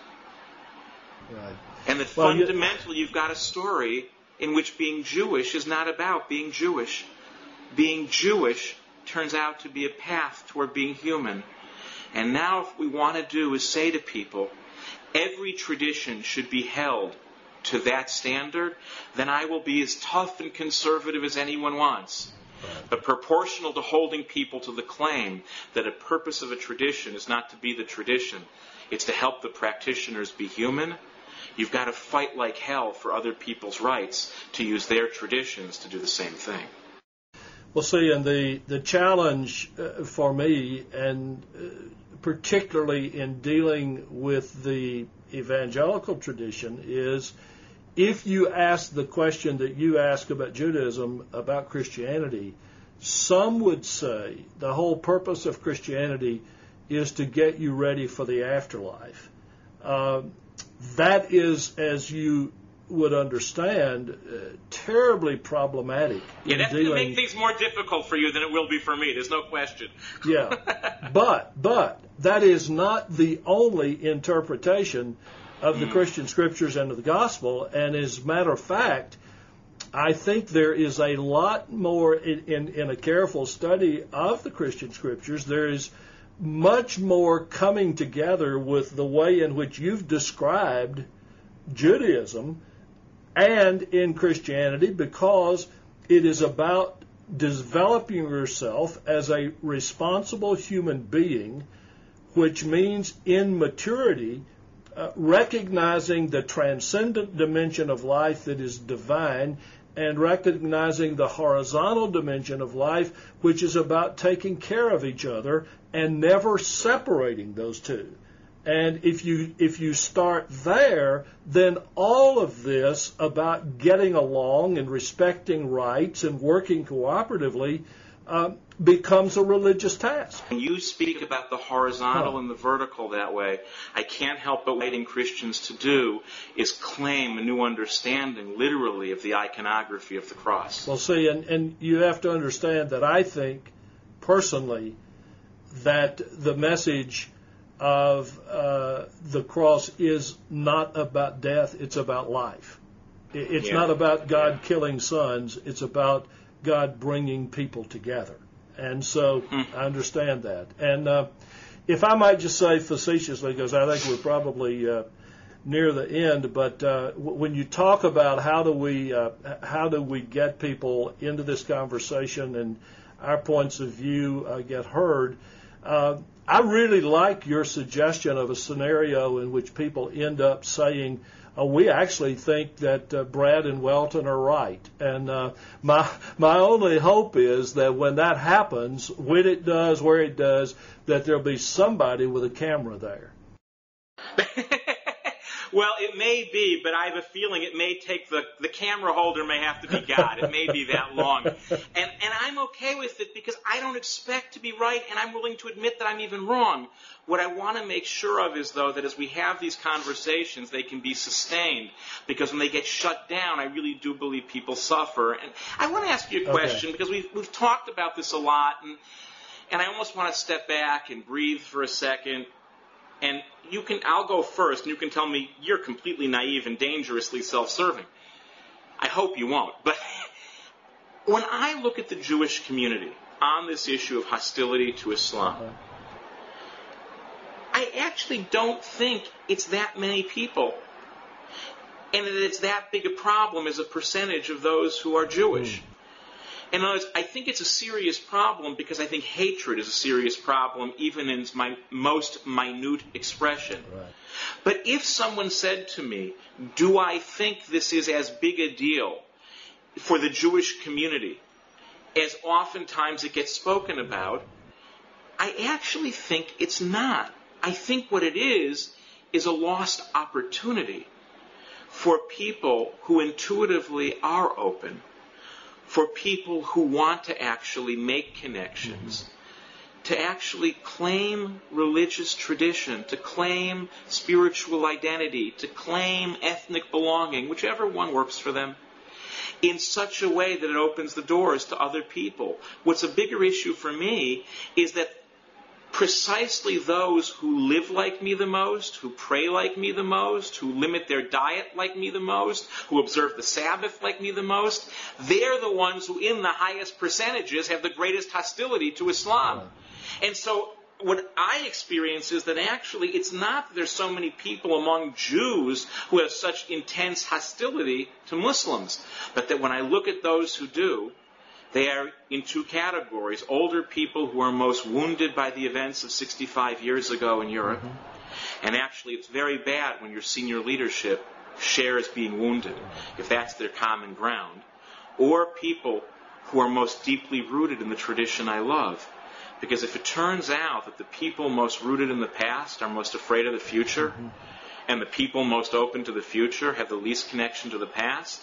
Right. And that well, fundamentally you... you've got a story in which being Jewish is not about being Jewish. Being Jewish turns out to be a path toward being human. And now what we want to do is say to people, every tradition should be held to that standard, then I will be as tough and conservative as anyone wants. But proportional to holding people to the claim that a purpose of a tradition is not to be the tradition, it's to help the practitioners be human, you've got to fight like hell for other people's rights to use their traditions to do the same thing. Well, see, and the, the challenge uh, for me, and uh, particularly in dealing with the evangelical tradition, is if you ask the question that you ask about Judaism, about Christianity, some would say the whole purpose of Christianity is to get you ready for the afterlife. Uh, that is, as you would understand, uh, terribly problematic. Yeah, in that's dealing... going to make things more difficult for you than it will be for me. There's no question. Yeah, but but that is not the only interpretation of the mm. Christian Scriptures and of the Gospel. And as a matter of fact, I think there is a lot more in, in, in a careful study of the Christian Scriptures. There is much more coming together with the way in which you've described Judaism and in Christianity, because it is about developing yourself as a responsible human being, which means in maturity, uh, recognizing the transcendent dimension of life that is divine, and recognizing the horizontal dimension of life, which is about taking care of each other and never separating those two. And if you if you start there, then all of this about getting along and respecting rights and working cooperatively uh, becomes a religious task. When you speak about the horizontal huh. and the vertical that way, I can't help but waiting Christians to do is claim a new understanding, literally, of the iconography of the cross. Well, see, and, and you have to understand that I think, personally, that the message of uh, the cross is not about death, it's about life. It's yeah. not about God yeah. killing sons, it's about God bringing people together. And so hmm. I understand that. And uh, if I might just say facetiously, because I think we're probably uh, near the end, but uh, w- when you talk about how do we uh, how do we get people into this conversation and our points of view uh, get heard, uh, I really like your suggestion of a scenario in which people end up saying, oh, we actually think that uh, Brad and Welton are right. And uh, my my only hope is that when that happens, when it does, where it does, that there'll be somebody with a camera there. Well, it may be, but I have a feeling it may take the, the camera holder may have to be God. It may be that long. And, and I'm okay with it because I don't expect to be right, and I'm willing to admit that I'm even wrong. What I want to make sure of is, though, that as we have these conversations, they can be sustained. Because when they get shut down, I really do believe people suffer. And I want to ask you a question, okay. because we've, we've talked about this a lot, and, and I almost want to step back and breathe for a second. And you can, I'll go first, and you can tell me you're completely naive and dangerously self-serving. I hope you won't. But when I look at the Jewish community on this issue of hostility to Islam, uh-huh. I actually don't think it's that many people. and that it's that big a problem as a percentage of those who are Jewish. Mm. In other words, I think it's a serious problem because I think hatred is a serious problem, even in its my most minute expression. Right. But if someone said to me, do I think this is as big a deal for the Jewish community as oftentimes it gets spoken about, I actually think it's not. I think what it is is a lost opportunity for people who intuitively are open, for people who want to actually make connections, mm-hmm. to actually claim religious tradition, to claim spiritual identity, to claim ethnic belonging, whichever one works for them, in such a way that it opens the doors to other people. What's a bigger issue for me is that precisely those who live like me the most, who pray like me the most, who limit their diet like me the most, who observe the Sabbath like me the most, they're the ones who in the highest percentages have the greatest hostility to Islam. And so what I experience is that actually it's not that there's so many people among Jews who have such intense hostility to Muslims, but that when I look at those who do, they are in two categories. Older people who are most wounded by the events of sixty-five years ago in Europe. Mm-hmm. And actually it's very bad when your senior leadership shares being wounded, if that's their common ground. Or people who are most deeply rooted in the tradition I love. Because if it turns out that the people most rooted in the past are most afraid of the future, mm-hmm. and the people most open to the future have the least connection to the past,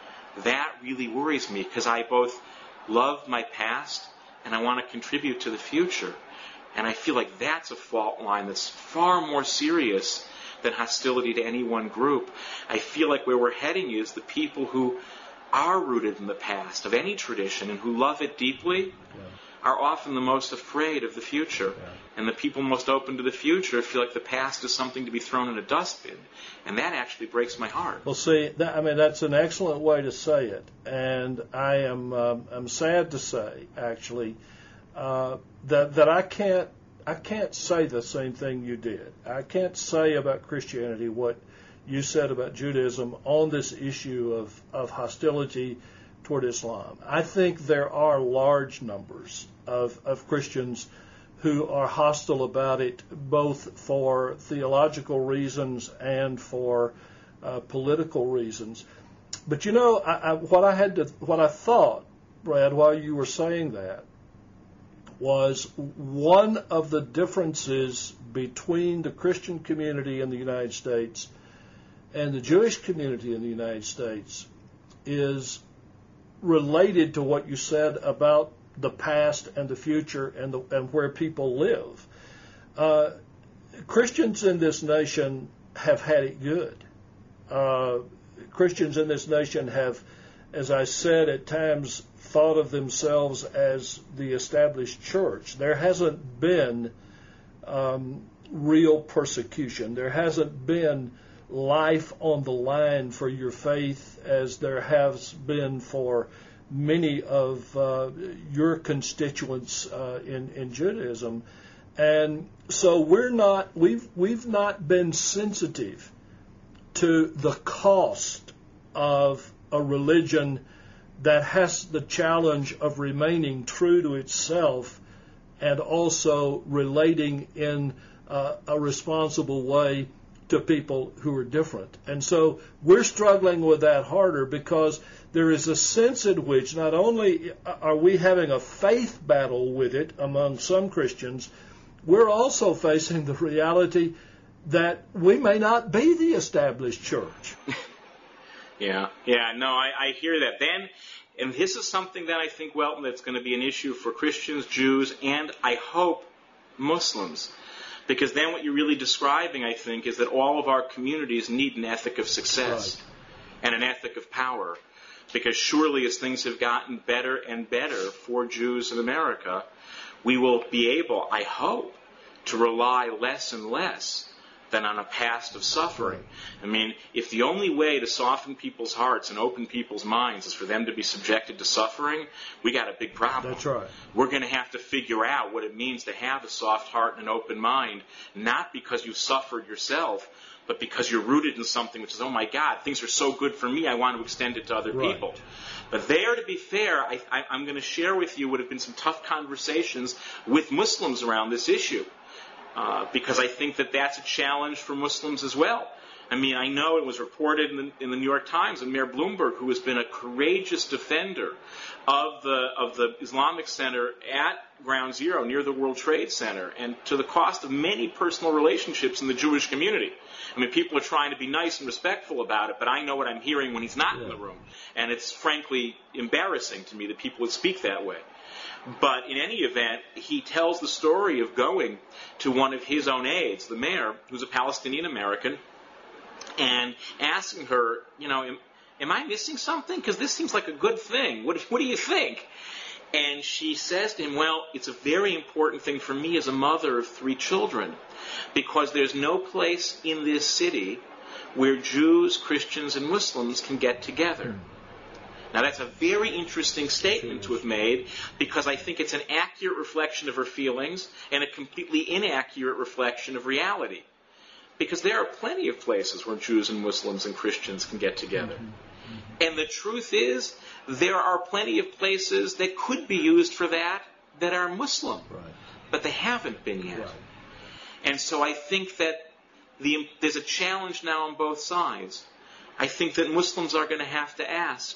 that really worries me, because I both love my past and I want to contribute to the future. And I feel like that's a fault line that's far more serious than hostility to any one group. I feel like where we're heading is the people who are rooted in the past of any tradition and who love it deeply yeah. are often the most afraid of the future. Yeah. And the people most open to the future feel like the past is something to be thrown in a dustbin. And that actually breaks my heart. Well, see, that, I mean, that's an excellent way to say it. And I am um, I'm sad to say, actually, uh, that that I can't I can't say the same thing you did. I can't say about Christianity what you said about Judaism on this issue of, of hostility toward Islam. I think there are large numbers of, of Christians who are hostile about it, both for theological reasons and for uh, political reasons. But you know, I, I, what I had to, what I thought, Brad, while you were saying that, was one of the differences between the Christian community in the United States and the Jewish community in the United States is related to what you said about the past and the future and, the, and where people live. Uh, Christians in this nation have had it good. Uh, Christians in this nation have, as I said, at times thought of themselves as the established church. There hasn't been um, real persecution. There hasn't been life on the line for your faith as there has been for many of uh, your constituents uh, in, in Judaism. And so we're not, we've, we've not been sensitive to the cost of a religion that has the challenge of remaining true to itself and also relating in uh, a responsible way to people who are different. And so we're struggling with that harder because there is a sense in which not only are we having a faith battle with it among some Christians, we're also facing the reality that we may not be the established church. Yeah, yeah, no, I, I hear that. Then, and this is something that I think, Welton, that's going to be an issue for Christians, Jews, and I hope Muslims. Because then what you're really describing, I think, is that all of our communities need an ethic of success right. and an ethic of power. Because surely as things have gotten better and better for Jews in America, we will be able, I hope, to rely less and less than on a past of suffering. I mean, if the only way to soften people's hearts and open people's minds is for them to be subjected to suffering, we got a big problem. That's right. We're going to have to figure out what it means to have a soft heart and an open mind, not because you've suffered yourself, but because you're rooted in something which is, oh my God, things are so good for me, I want to extend it to other Right. people. But there, to be fair, I, I, I'm going to share with you what have been some tough conversations with Muslims around this issue, uh, because I think that that's a challenge for Muslims as well. I mean, I know it was reported in the, in the New York Times that Mayor Bloomberg, who has been a courageous defender of the of the Islamic Center at Ground Zero near the World Trade Center, and to the cost of many personal relationships in the Jewish community. I mean, people are trying to be nice and respectful about it, but I know what I'm hearing when he's not yeah. in the room, and it's frankly embarrassing to me that people would speak that way. But in any event, he tells the story of going to one of his own aides, the mayor, who's a Palestinian American, and asking her, you know, am, am I missing something? Because this seems like a good thing. What, what do you think? And she says to him, well, it's a very important thing for me as a mother of three children, because there's no place in this city where Jews, Christians, and Muslims can get together. Now, that's a very interesting statement to have made, because I think it's an accurate reflection of her feelings and a completely inaccurate reflection of reality. Because there are plenty of places where Jews and Muslims and Christians can get together. Mm-hmm. Mm-hmm. And the truth is, there are plenty of places that could be used for that that are Muslim. Right. But they haven't been yet. Right. And so I think that the, there's a challenge now on both sides. I think that Muslims are going to have to ask,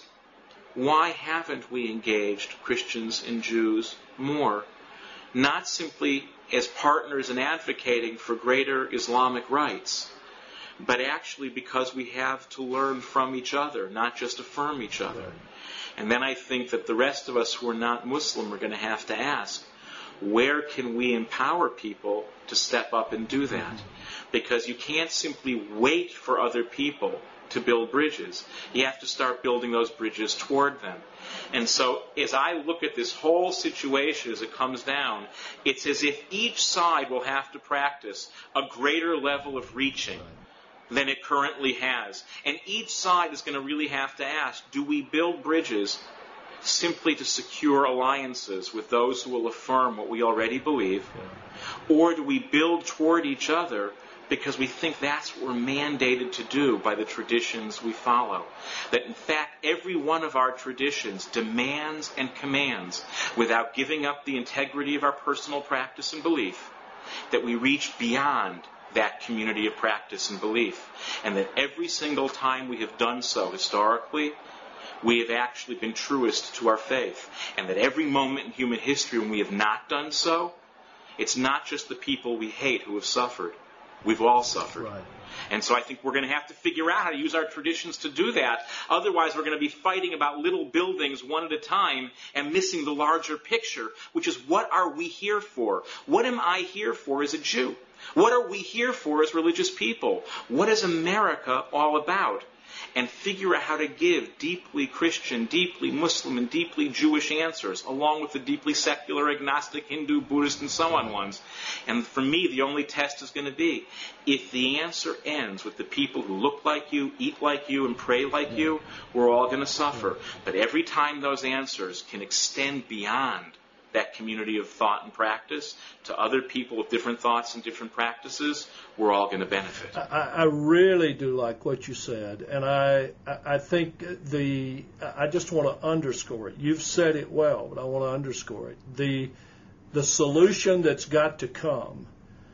why haven't we engaged Christians and Jews more? Not simply as partners in advocating for greater Islamic rights, but actually because we have to learn from each other, not just affirm each other. Right. And then I think that the rest of us who are not Muslim are going to have to ask, where can we empower people to step up and do that? Mm-hmm. Because you can't simply wait for other people to build bridges. You have to start building those bridges toward them. And so as I look at this whole situation as it comes down, it's as if each side will have to practice a greater level of reaching than it currently has. And each side is going to really have to ask, do we build bridges simply to secure alliances with those who will affirm what we already believe? Or do we build toward each other because we think that's what we're mandated to do by the traditions we follow? That in fact, every one of our traditions demands and commands, without giving up the integrity of our personal practice and belief, that we reach beyond that community of practice and belief. And that every single time we have done so historically, we have actually been truest to our faith. And that every moment in human history when we have not done so, it's not just the people we hate who have suffered. We've all suffered. Right. And so I think we're going to have to figure out how to use our traditions to do that. Otherwise, we're going to be fighting about little buildings one at a time and missing the larger picture, which is, what are we here for? What am I here for as a Jew? What are we here for as religious people? What is America all about? And figure out how to give deeply Christian, deeply Muslim, and deeply Jewish answers, along with the deeply secular, agnostic, Hindu, Buddhist, and so on ones. And for me, the only test is going to be, if the answer ends with the people who look like you, eat like you, and pray like yeah. you, we're all going to suffer. But every time those answers can extend beyond that community of thought and practice to other people with different thoughts and different practices, we're all going to benefit. I, I really do like what you said, and I I think the I just want to underscore it. You've said it well, but I want to underscore it. The the solution that's got to come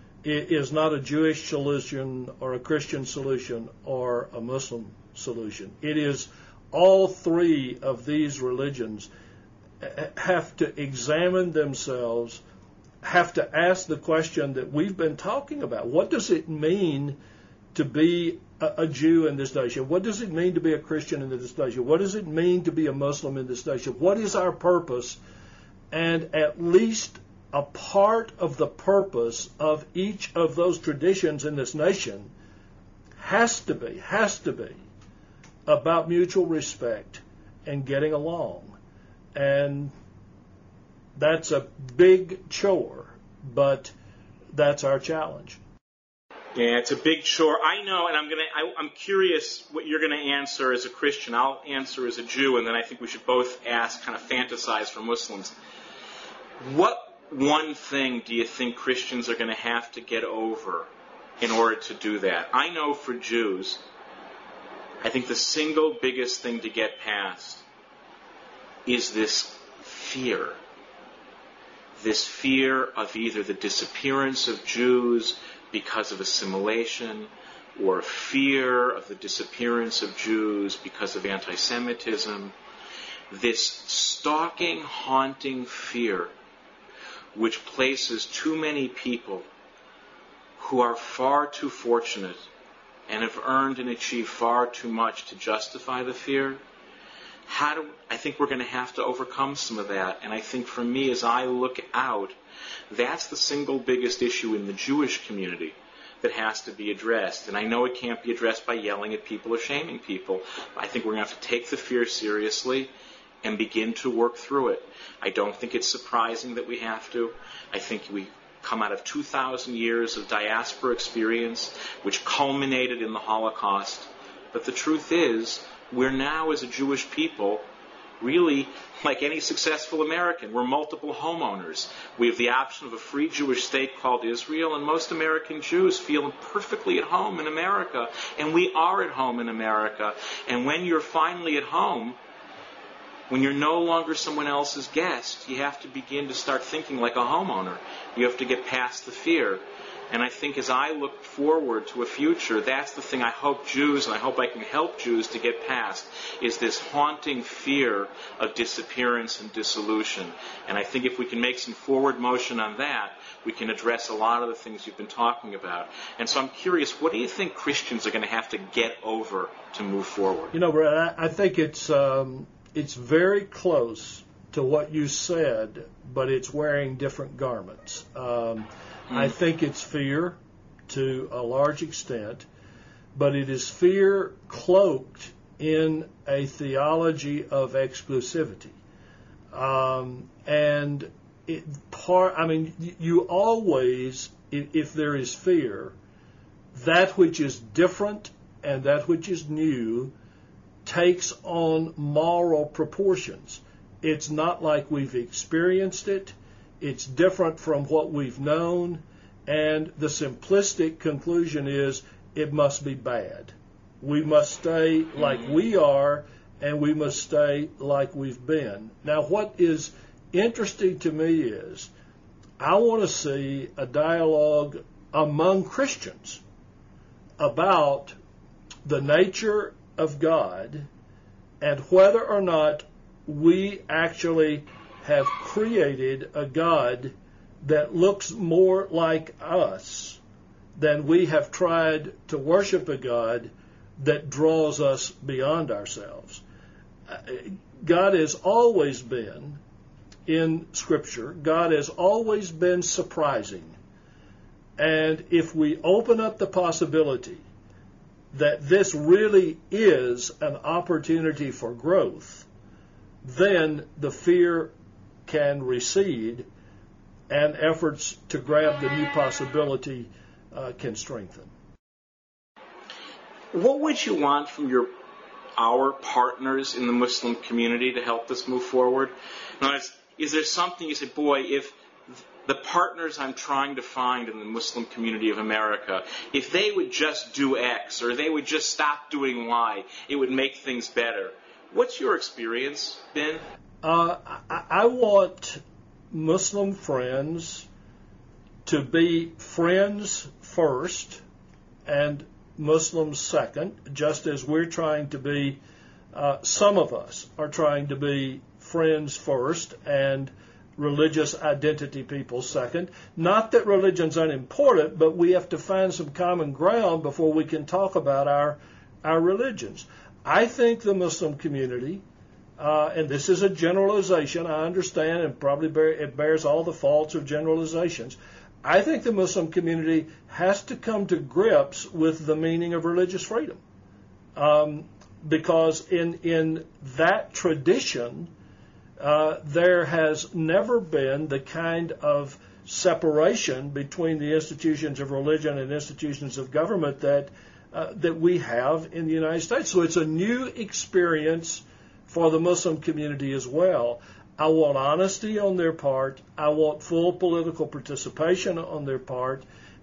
is not a Jewish solution or a Christian solution or a Muslim solution. It is all three of these religions have to examine themselves, have to ask the question that we've been talking about. What does it mean to be a, a Jew in this nation? What does it mean to be a Christian in this nation? What does it mean to be a Muslim in this nation? What is our purpose? And at least a part of the purpose of each of those traditions in this nation has to be, has to be about mutual respect and getting along. And that's a big chore, but that's our challenge. Yeah, it's a big chore. I know, and I'm gonna. I, I'm curious what you're going to answer as a Christian. I'll answer as a Jew, and then I think we should both ask, kind of fantasize for Muslims. What one thing do you think Christians are going to have to get over in order to do that. I know for Jews, I think the single biggest thing to get past is this fear. This fear of either the disappearance of Jews because of assimilation, or fear of the disappearance of Jews because of anti-Semitism. This stalking, haunting fear which places too many people who are far too fortunate and have earned and achieved far too much to justify the fear. How do I think we're going to have to overcome some of that? And I think for me, as I look out, that's the single biggest issue in the Jewish community that has to be addressed. And I know it can't be addressed by yelling at people or shaming people. I think we're going to have to take the fear seriously and begin to work through it. I don't think it's surprising that we have to. I think we come out of two thousand years of diaspora experience, which culminated in the Holocaust. But the truth is, we're now, as a Jewish people, really like any successful American. We're multiple homeowners. We have the option of a free Jewish state called Israel, and most American Jews feel perfectly at home in America. And we are at home in America. And when you're finally at home, when you're no longer someone else's guest, you have to begin to start thinking like a homeowner. You have to get past the fear. And I think as I look forward to a future, that's the thing I hope Jews, and I hope I can help Jews to get past, is this haunting fear of disappearance and dissolution. And I think if we can make some forward motion on that, we can address a lot of the things you've been talking about. And so I'm curious, what do you think Christians are going to have to get over to move forward? You know, Brad, I think it's um, it's very close to what you said, but it's wearing different garments. Um, I think it's fear to a large extent, but it is fear cloaked in a theology of exclusivity. Um, and it part, I mean, you always, if, if there is fear, that which is different and that which is new takes on moral proportions. It's not like we've experienced it. It's different from what we've known, and the simplistic conclusion is it must be bad. We must stay like we are, and we must stay like we've been. Now, what is interesting to me is I want to see a dialogue among Christians about the nature of God and whether or not we actually have created a God that looks more like us than we have tried to worship a God that draws us beyond ourselves. God has always been, in Scripture, God has always been surprising. And if we open up the possibility that this really is an opportunity for growth, then the fear can recede, and efforts to grab the new possibility uh, can strengthen. What would you want from your our partners in the Muslim community to help us move forward? Now, is, is there something you say, boy, if the partners I'm trying to find in the Muslim community of America, if they would just do X or they would just stop doing Y, it would make things better. What's your experience been? Uh, I, I want Muslim friends to be friends first and Muslims second, just as we're trying to be, uh, some of us are trying to be friends first and religious identity people second. Not that religion's unimportant, but we have to find some common ground before we can talk about our our religions. I think the Muslim community, uh, and this is a generalization, I understand, and probably bear, it bears all the faults of generalizations. I think the Muslim community has to come to grips with the meaning of religious freedom. Um, because in in that tradition, uh, there has never been the kind of separation between the institutions of religion and institutions of government that uh, that we have in the United States. So it's a new experience for the Muslim community as well. I want honesty on their part. I want full political participation on their part.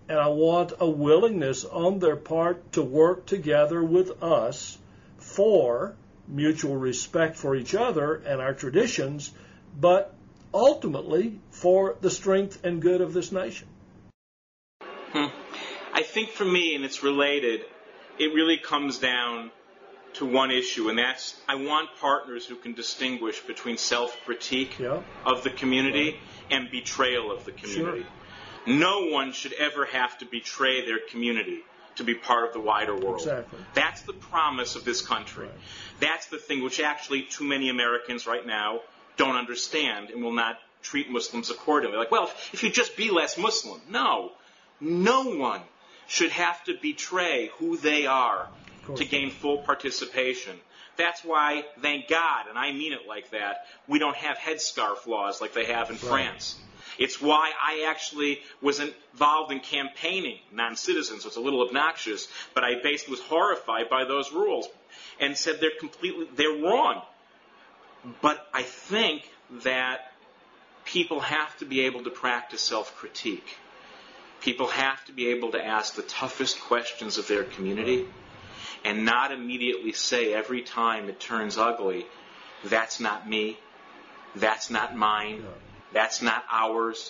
and I want a willingness on their part to work together with us for mutual respect for each other and our traditions, but ultimately for the strength and good of this nation. Hmm. I think for me, and it's related, it really comes down to one issue, and that's I want partners who can distinguish between self-critique yeah. of the community right. and betrayal of the community. Sure. No one should ever have to betray their community to be part of the wider world. Exactly. That's the promise of this country. Right. That's the thing which actually too many Americans right now don't understand and will not treat Muslims accordingly. Like, well, if you just be less Muslim. No. No one should have to betray who they are to gain full participation. That's why, thank God, and I mean it like that, we don't have headscarf laws like they have in right. France. It's why I actually was involved in campaigning non-citizens, so it's a little obnoxious, but I basically was horrified by those rules and said they're completely, they're wrong. But I think that people have to be able to practice self-critique. People have to be able to ask the toughest questions of their community and not immediately say every time it turns ugly, that's not me, that's not mine, that's not ours.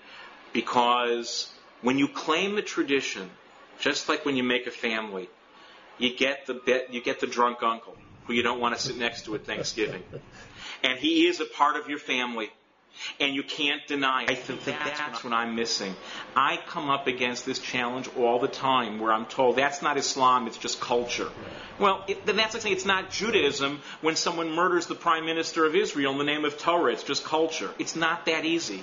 Because when you claim the tradition, just like when you make a family, you get the bit, you get the drunk uncle who you don't want to sit next to at Thanksgiving. And he is a part of your family. And you can't deny it. I think that's what I'm missing. I come up against this challenge all the time where I'm told that's not Islam, it's just culture. Well, it, then that's like saying it's not Judaism when someone murders the Prime Minister of Israel in the name of Torah. It's just culture. It's not that easy.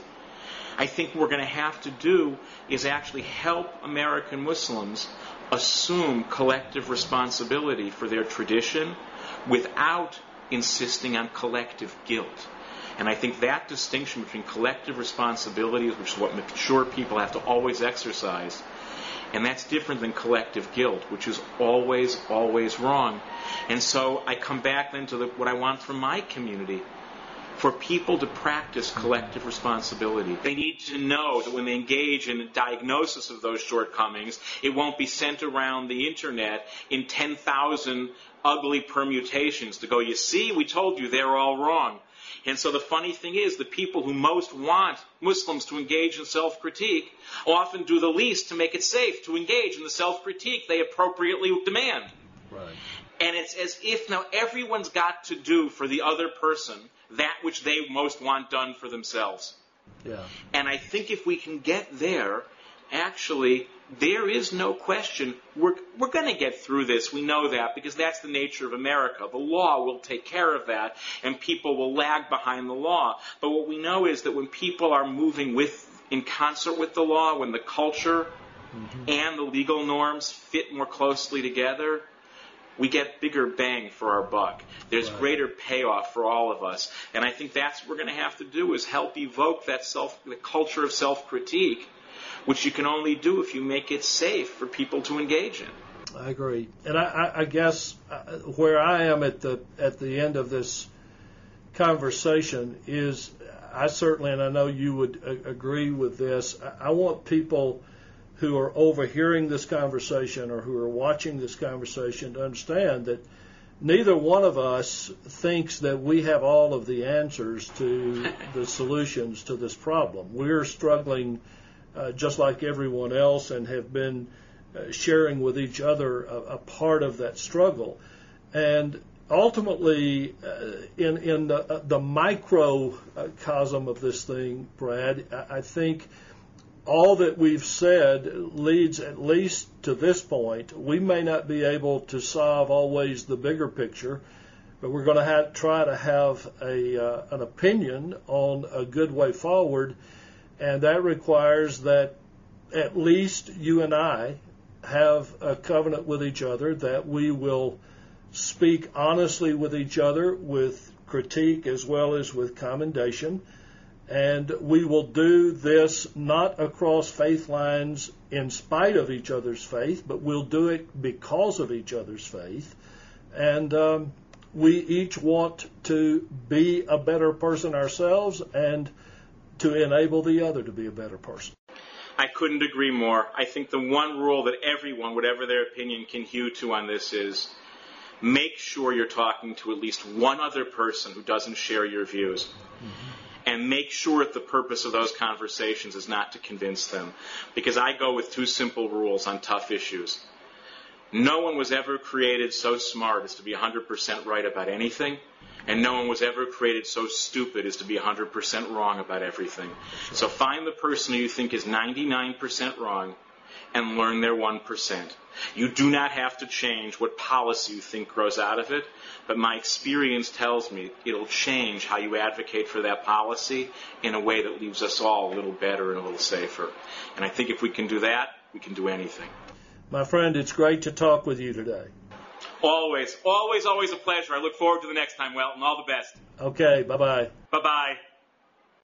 I think what we're going to have to do is actually help American Muslims assume collective responsibility for their tradition without insisting on collective guilt. And I think that distinction between collective responsibility, which is what mature people have to always exercise, and that's different than collective guilt, which is always, always wrong. And so I come back then to the, what I want from my community, for people to practice collective responsibility. They need to know that when they engage in a diagnosis of those shortcomings, it won't be sent around the internet in ten thousand ugly permutations to go, you see, we told you they're all wrong. And so the funny thing is, the people who most want Muslims to engage in self-critique often do the least to make it safe to engage in the self-critique they appropriately demand. Right. And it's as if now everyone's got to do for the other person that which they most want done for themselves. Yeah. And I think if we can get there, actually, there is no question. We're, we're going to get through this. We know that because that's the nature of America. The law will take care of that, and people will lag behind the law. But what we know is that when people are moving with, in concert with the law, when the culture mm-hmm. and the legal norms fit more closely together, we get bigger bang for our buck. There's right. greater payoff for all of us. And I think that's what we're going to have to do is help evoke that self, the culture of self-critique, which you can only do if you make it safe for people to engage in. I agree, and I, I, I guess where I am at the at the end of this conversation is, I certainly, and I know you would a- agree with this. I, I want people who are overhearing this conversation or who are watching this conversation to understand that neither one of us thinks that we have all of the answers to the solutions to this problem. We're struggling. Uh, just like everyone else, and have been uh, sharing with each other a, a part of that struggle. And ultimately, uh, in, in the, uh, the microcosm of this thing, Brad, I, I think all that we've said leads at least to this point. We may not be able to solve always the bigger picture, but we're going to have, try to have a, uh, an opinion on a good way forward. And that requires that at least you and I have a covenant with each other that we will speak honestly with each other, with critique as well as with commendation. And we will do this not across faith lines in spite of each other's faith, but we'll do it because of each other's faith. And um, we each want to be a better person ourselves and to enable the other to be a better person. I couldn't agree more. I think the one rule that everyone, whatever their opinion, can hew to on this is make sure you're talking to at least one other person who doesn't share your views. Mm-hmm. And make sure that the purpose of those conversations is not to convince them. Because I go with two simple rules on tough issues. No one was ever created so smart as to be one hundred percent right about anything. And no one was ever created so stupid as to be one hundred percent wrong about everything. So find the person who you think is ninety-nine percent wrong and learn their one percent. You do not have to change what policy you think grows out of it, but my experience tells me it'll change how you advocate for that policy in a way that leaves us all a little better and a little safer. And I think if we can do that, we can do anything. My friend, it's great to talk with you today. Always, always, always a pleasure. I look forward to the next time, Welton. All the best. Okay, bye-bye. Bye-bye.